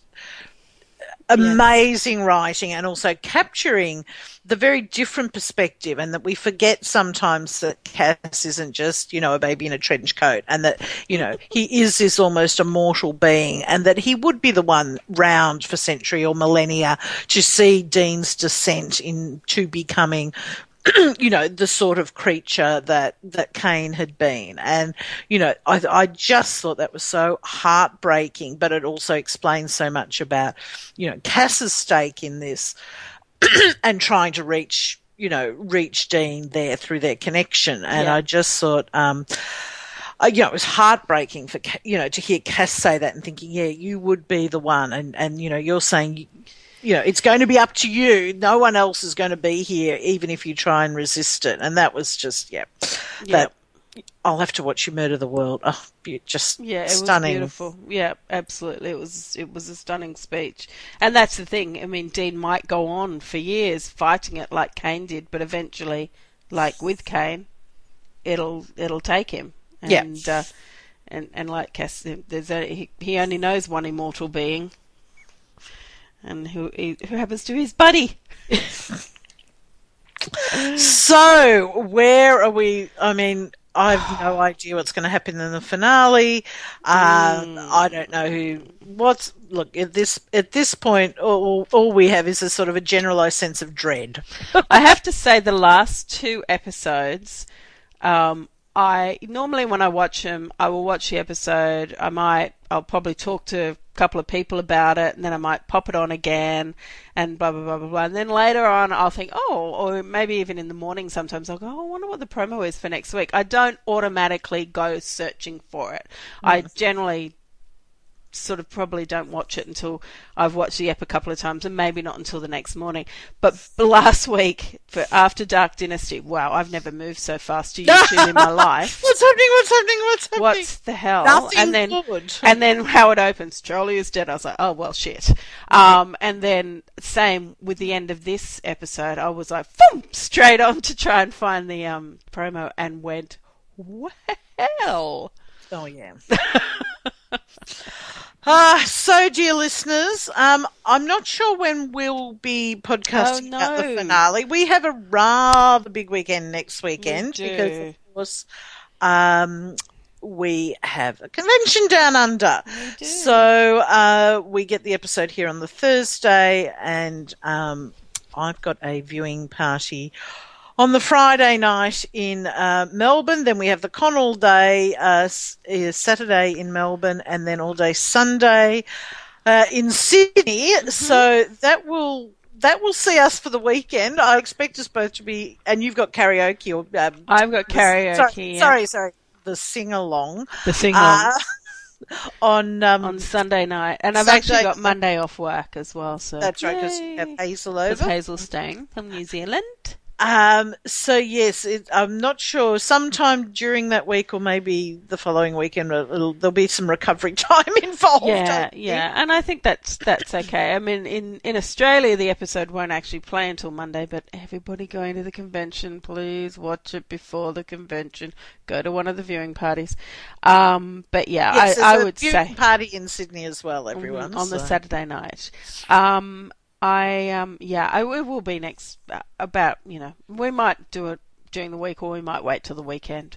[SPEAKER 4] amazing writing and also capturing the very different perspective, and that we forget sometimes that Cass isn't just, you know, a baby in a trench coat, and that, you know, he is this almost immortal being, and that he would be the one round for century or millennia to see Dean's descent into becoming you know, the sort of creature that, that Cain had been. And, you know, I, I just thought that was so heartbreaking, but it also explains so much about, you know, Cass's stake in this and trying to reach, you know, reach Dean there through their connection. And
[SPEAKER 3] Yeah.
[SPEAKER 4] I just thought, um, uh, you know, it was heartbreaking for, Ca- you know, to hear Cass say that and thinking, yeah, you would be the one. And, and, you know, you're saying, you know, it's going to be up to you. No one else is going to be here, even if you try and resist it. And that was just, yeah,
[SPEAKER 3] Yeah.
[SPEAKER 4] that I'll have to watch you murder the world. Oh, be- just
[SPEAKER 3] Yeah, it
[SPEAKER 4] stunning.
[SPEAKER 3] was beautiful. Yeah, absolutely. It was it was a stunning speech. And that's the thing. I mean, Dean might go on for years fighting it like Cain did, but eventually, like with Cain, it'll it'll take him.
[SPEAKER 4] Yeah.
[SPEAKER 3] And uh, and and like Cass, there's a, he, he only knows one immortal being, and who he, who happens to be his buddy.
[SPEAKER 4] So, where are we? I mean, I have no idea what's going to happen in the finale. Um, I don't know who. What's look at this at this point? All, all we have is a sort of a generalized sense of dread.
[SPEAKER 3] I have to say, the last two episodes, um, I normally when I watch them, I will watch the episode. I might, I'll probably talk to a couple of people about it, and then I might pop it on again, and blah blah blah blah blah. And then later on, I'll think, oh, or maybe even in the morning, sometimes I'll go, oh, I wonder what the promo is for next week. I don't automatically go searching for it. Mm. I generally sort of probably don't watch it until I've watched the ep a couple of times, and maybe not until the next morning. But last week, for After Dark Dynasty, wow, I've never moved so fast to YouTube in my life.
[SPEAKER 4] What's happening? What's happening? What's happening?
[SPEAKER 3] What's the hell?
[SPEAKER 4] Nothing
[SPEAKER 3] and then,
[SPEAKER 4] good.
[SPEAKER 3] and then how it opens, Charlie is dead. I was like, oh, well, shit. Um, and then same with the end of this episode, I was like, boom, straight on to try and find the um, promo, and went, well.
[SPEAKER 4] Oh, yeah. Uh, so, dear listeners, um, I'm not sure when we'll be podcasting
[SPEAKER 3] Oh, no.
[SPEAKER 4] at the finale. We have a rather big weekend next weekend
[SPEAKER 3] We do.
[SPEAKER 4] because, of course, um, we have a convention down under.
[SPEAKER 3] We do.
[SPEAKER 4] So uh, we get the episode here on the Thursday, and um, I've got a viewing party on the Friday night in uh, Melbourne. Then we have the con all day uh, is Saturday in Melbourne, and then all day Sunday uh, in Sydney. Mm-hmm. So that will that will see us for the weekend. I expect us both to be, and you've got karaoke or um,
[SPEAKER 3] I've got karaoke.
[SPEAKER 4] Sorry,
[SPEAKER 3] yeah.
[SPEAKER 4] sorry, sorry, the sing along.
[SPEAKER 3] The sing along.
[SPEAKER 4] Uh, on um,
[SPEAKER 3] on Sunday night, and I've
[SPEAKER 4] Sunday,
[SPEAKER 3] actually got Monday off work as well. So
[SPEAKER 4] that's right, because you have Hazel over.
[SPEAKER 3] Because Hazel's staying from New Zealand.
[SPEAKER 4] Um, so yes, it, I'm not sure. Sometime during that week, or maybe the following weekend, it'll, there'll be some recovery time involved.
[SPEAKER 3] Yeah, yeah, and I think that's that's okay. I mean, in in Australia, the episode won't actually play until Monday. But everybody going to the convention, please watch it before the convention. Go to one of the viewing parties. Um, but yeah,
[SPEAKER 4] yes,
[SPEAKER 3] I, I
[SPEAKER 4] a
[SPEAKER 3] would
[SPEAKER 4] viewing
[SPEAKER 3] say
[SPEAKER 4] party in Sydney as well. Everyone
[SPEAKER 3] on
[SPEAKER 4] so.
[SPEAKER 3] the Saturday night. Um. I um yeah I it will be next uh, about you know we might do it during the week, or we might wait till the weekend.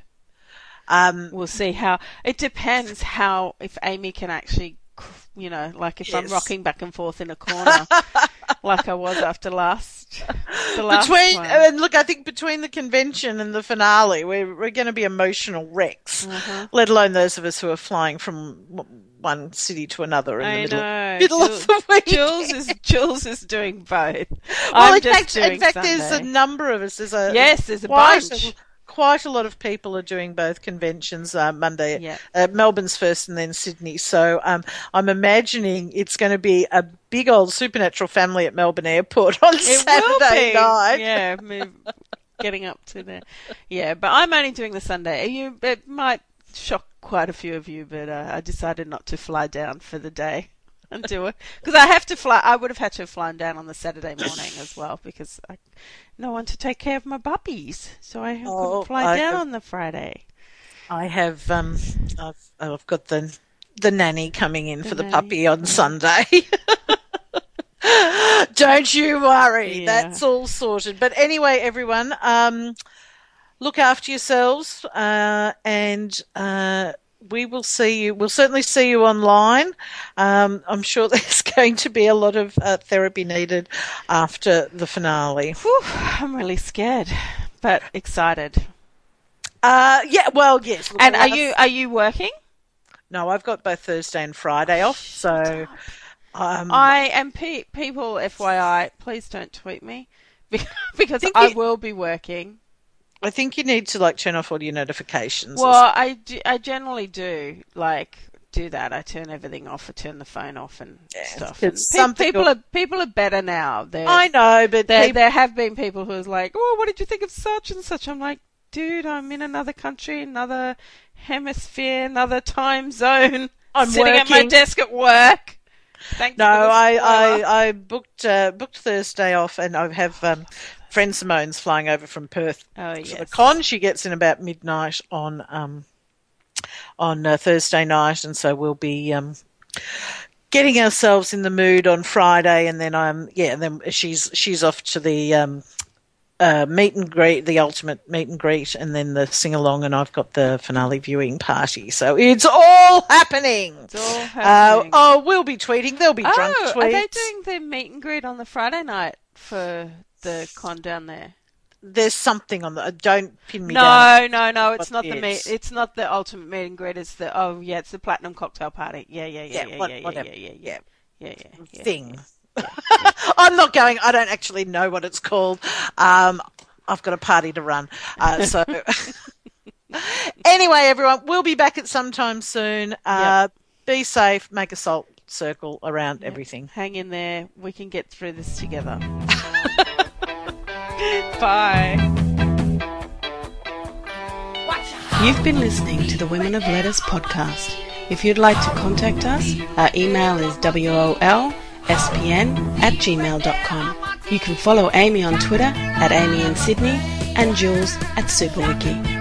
[SPEAKER 4] Um,
[SPEAKER 3] we'll see how it depends how if Amy can actually you know like if
[SPEAKER 4] yes.
[SPEAKER 3] I'm rocking back and forth in a corner like I was after last the last
[SPEAKER 4] between
[SPEAKER 3] one.
[SPEAKER 4] and look, I think between the convention and the finale, we're we're going to be emotional wrecks.
[SPEAKER 3] Uh-huh.
[SPEAKER 4] Let alone those of us who are flying from one city to another in
[SPEAKER 3] I
[SPEAKER 4] the middle,
[SPEAKER 3] know.
[SPEAKER 4] middle
[SPEAKER 3] Jules,
[SPEAKER 4] of the week.
[SPEAKER 3] Jules is Jules is doing both.
[SPEAKER 4] Well,
[SPEAKER 3] I'm
[SPEAKER 4] in
[SPEAKER 3] just
[SPEAKER 4] fact,
[SPEAKER 3] doing
[SPEAKER 4] in fact,
[SPEAKER 3] Sunday.
[SPEAKER 4] there's a number of us. There's a
[SPEAKER 3] yes, there's a
[SPEAKER 4] quite
[SPEAKER 3] bunch.
[SPEAKER 4] A, quite a lot of people are doing both conventions. Uh, Monday,
[SPEAKER 3] Yeah.
[SPEAKER 4] uh, Melbourne's first, and then Sydney. So um, I'm imagining it's going to be a big old supernatural family at Melbourne Airport on
[SPEAKER 3] It
[SPEAKER 4] Saturday
[SPEAKER 3] will be.
[SPEAKER 4] night.
[SPEAKER 3] Yeah, move, getting up to there. Yeah, but I'm only doing the Sunday. You, it might shock quite a few of you, but uh, I decided not to fly down for the day and do it because I have to fly. I would have had to have flown down on the Saturday morning as well because I no one to take care of my puppies, so I
[SPEAKER 4] Oh,
[SPEAKER 3] couldn't fly
[SPEAKER 4] I
[SPEAKER 3] down
[SPEAKER 4] have-
[SPEAKER 3] on the Friday.
[SPEAKER 4] I have um, I've I've got the the nanny coming in
[SPEAKER 3] The
[SPEAKER 4] for the
[SPEAKER 3] nanny.
[SPEAKER 4] puppy on Sunday. Don't you worry,
[SPEAKER 3] Yeah.
[SPEAKER 4] that's all sorted. But anyway, everyone, um, look after yourselves, uh, and uh, we will see you. We'll certainly see you online. Um, I'm sure there's going to be a lot of uh, therapy needed after the finale.
[SPEAKER 3] Whew, I'm really scared, but excited.
[SPEAKER 4] Uh, yeah, well, yes. Look,
[SPEAKER 3] And
[SPEAKER 4] I
[SPEAKER 3] are
[SPEAKER 4] have-
[SPEAKER 3] you are you working?
[SPEAKER 4] No, I've got both Thursday and Friday off, so. Um,
[SPEAKER 3] I am pe- people. F Y I, please don't tweet me because
[SPEAKER 4] think
[SPEAKER 3] I
[SPEAKER 4] you-
[SPEAKER 3] will be working.
[SPEAKER 4] I think you need to like turn off all your notifications.
[SPEAKER 3] Well, I, do, I generally do like do that. I turn everything off. I turn the phone off and
[SPEAKER 4] Yeah,
[SPEAKER 3] stuff. And
[SPEAKER 4] it's
[SPEAKER 3] pe-
[SPEAKER 4] something
[SPEAKER 3] people
[SPEAKER 4] or-
[SPEAKER 3] are people are better now. They're,
[SPEAKER 4] I know, but
[SPEAKER 3] there
[SPEAKER 4] people,
[SPEAKER 3] there have been people who was like, "Oh, what did you think of such and such?" I'm like, "Dude, I'm in another country, another hemisphere, another time zone.
[SPEAKER 4] I'm
[SPEAKER 3] sitting at my
[SPEAKER 4] working.
[SPEAKER 3] desk at work." Thanks
[SPEAKER 4] no,
[SPEAKER 3] for the
[SPEAKER 4] I,
[SPEAKER 3] spoiler.
[SPEAKER 4] I, I booked uh, booked Thursday off, and I have um, friend Simone's flying over from Perth
[SPEAKER 3] Oh
[SPEAKER 4] for the
[SPEAKER 3] yes.
[SPEAKER 4] con. She gets in about midnight on um, on uh, Thursday night, and so we'll be um, getting ourselves in the mood on Friday, and then I'm yeah, and then she's she's off to the um, uh, meet and greet, the ultimate meet and greet, and then the sing along, and I've got the finale viewing party. So it's all happening.
[SPEAKER 3] It's all
[SPEAKER 4] Uh,
[SPEAKER 3] happening.
[SPEAKER 4] oh, we'll be tweeting. There'll be drunk
[SPEAKER 3] Oh,
[SPEAKER 4] tweets.
[SPEAKER 3] are they doing the meet and greet on the Friday night for the con down there?
[SPEAKER 4] there's something on the. Don't pin me
[SPEAKER 3] no,
[SPEAKER 4] down.
[SPEAKER 3] No, no, no. It's
[SPEAKER 4] what
[SPEAKER 3] not the
[SPEAKER 4] it
[SPEAKER 3] meet.
[SPEAKER 4] is.
[SPEAKER 3] It's not the ultimate meet and greet. It's the oh yeah, it's the platinum cocktail party. Yeah, yeah, yeah,
[SPEAKER 4] Yeah,
[SPEAKER 3] yeah,
[SPEAKER 4] what-
[SPEAKER 3] yeah, yeah,
[SPEAKER 4] whatever.
[SPEAKER 3] yeah, yeah, yeah, yeah, yeah, yeah.
[SPEAKER 4] Thing. I'm not going. I don't actually know what it's called. Um, I've got a party to run. Uh, so anyway, everyone, we'll be back at some time soon. Uh, Be safe. Make a salt circle around everything.
[SPEAKER 3] Hang in there. We can get through this together. Bye.
[SPEAKER 1] You've been listening to the Women of Letters podcast. If you'd like to contact us, our email is wolspn at gmail dot com. You can follow Amy on Twitter at Amy in Sydney and Jules at SuperWiki.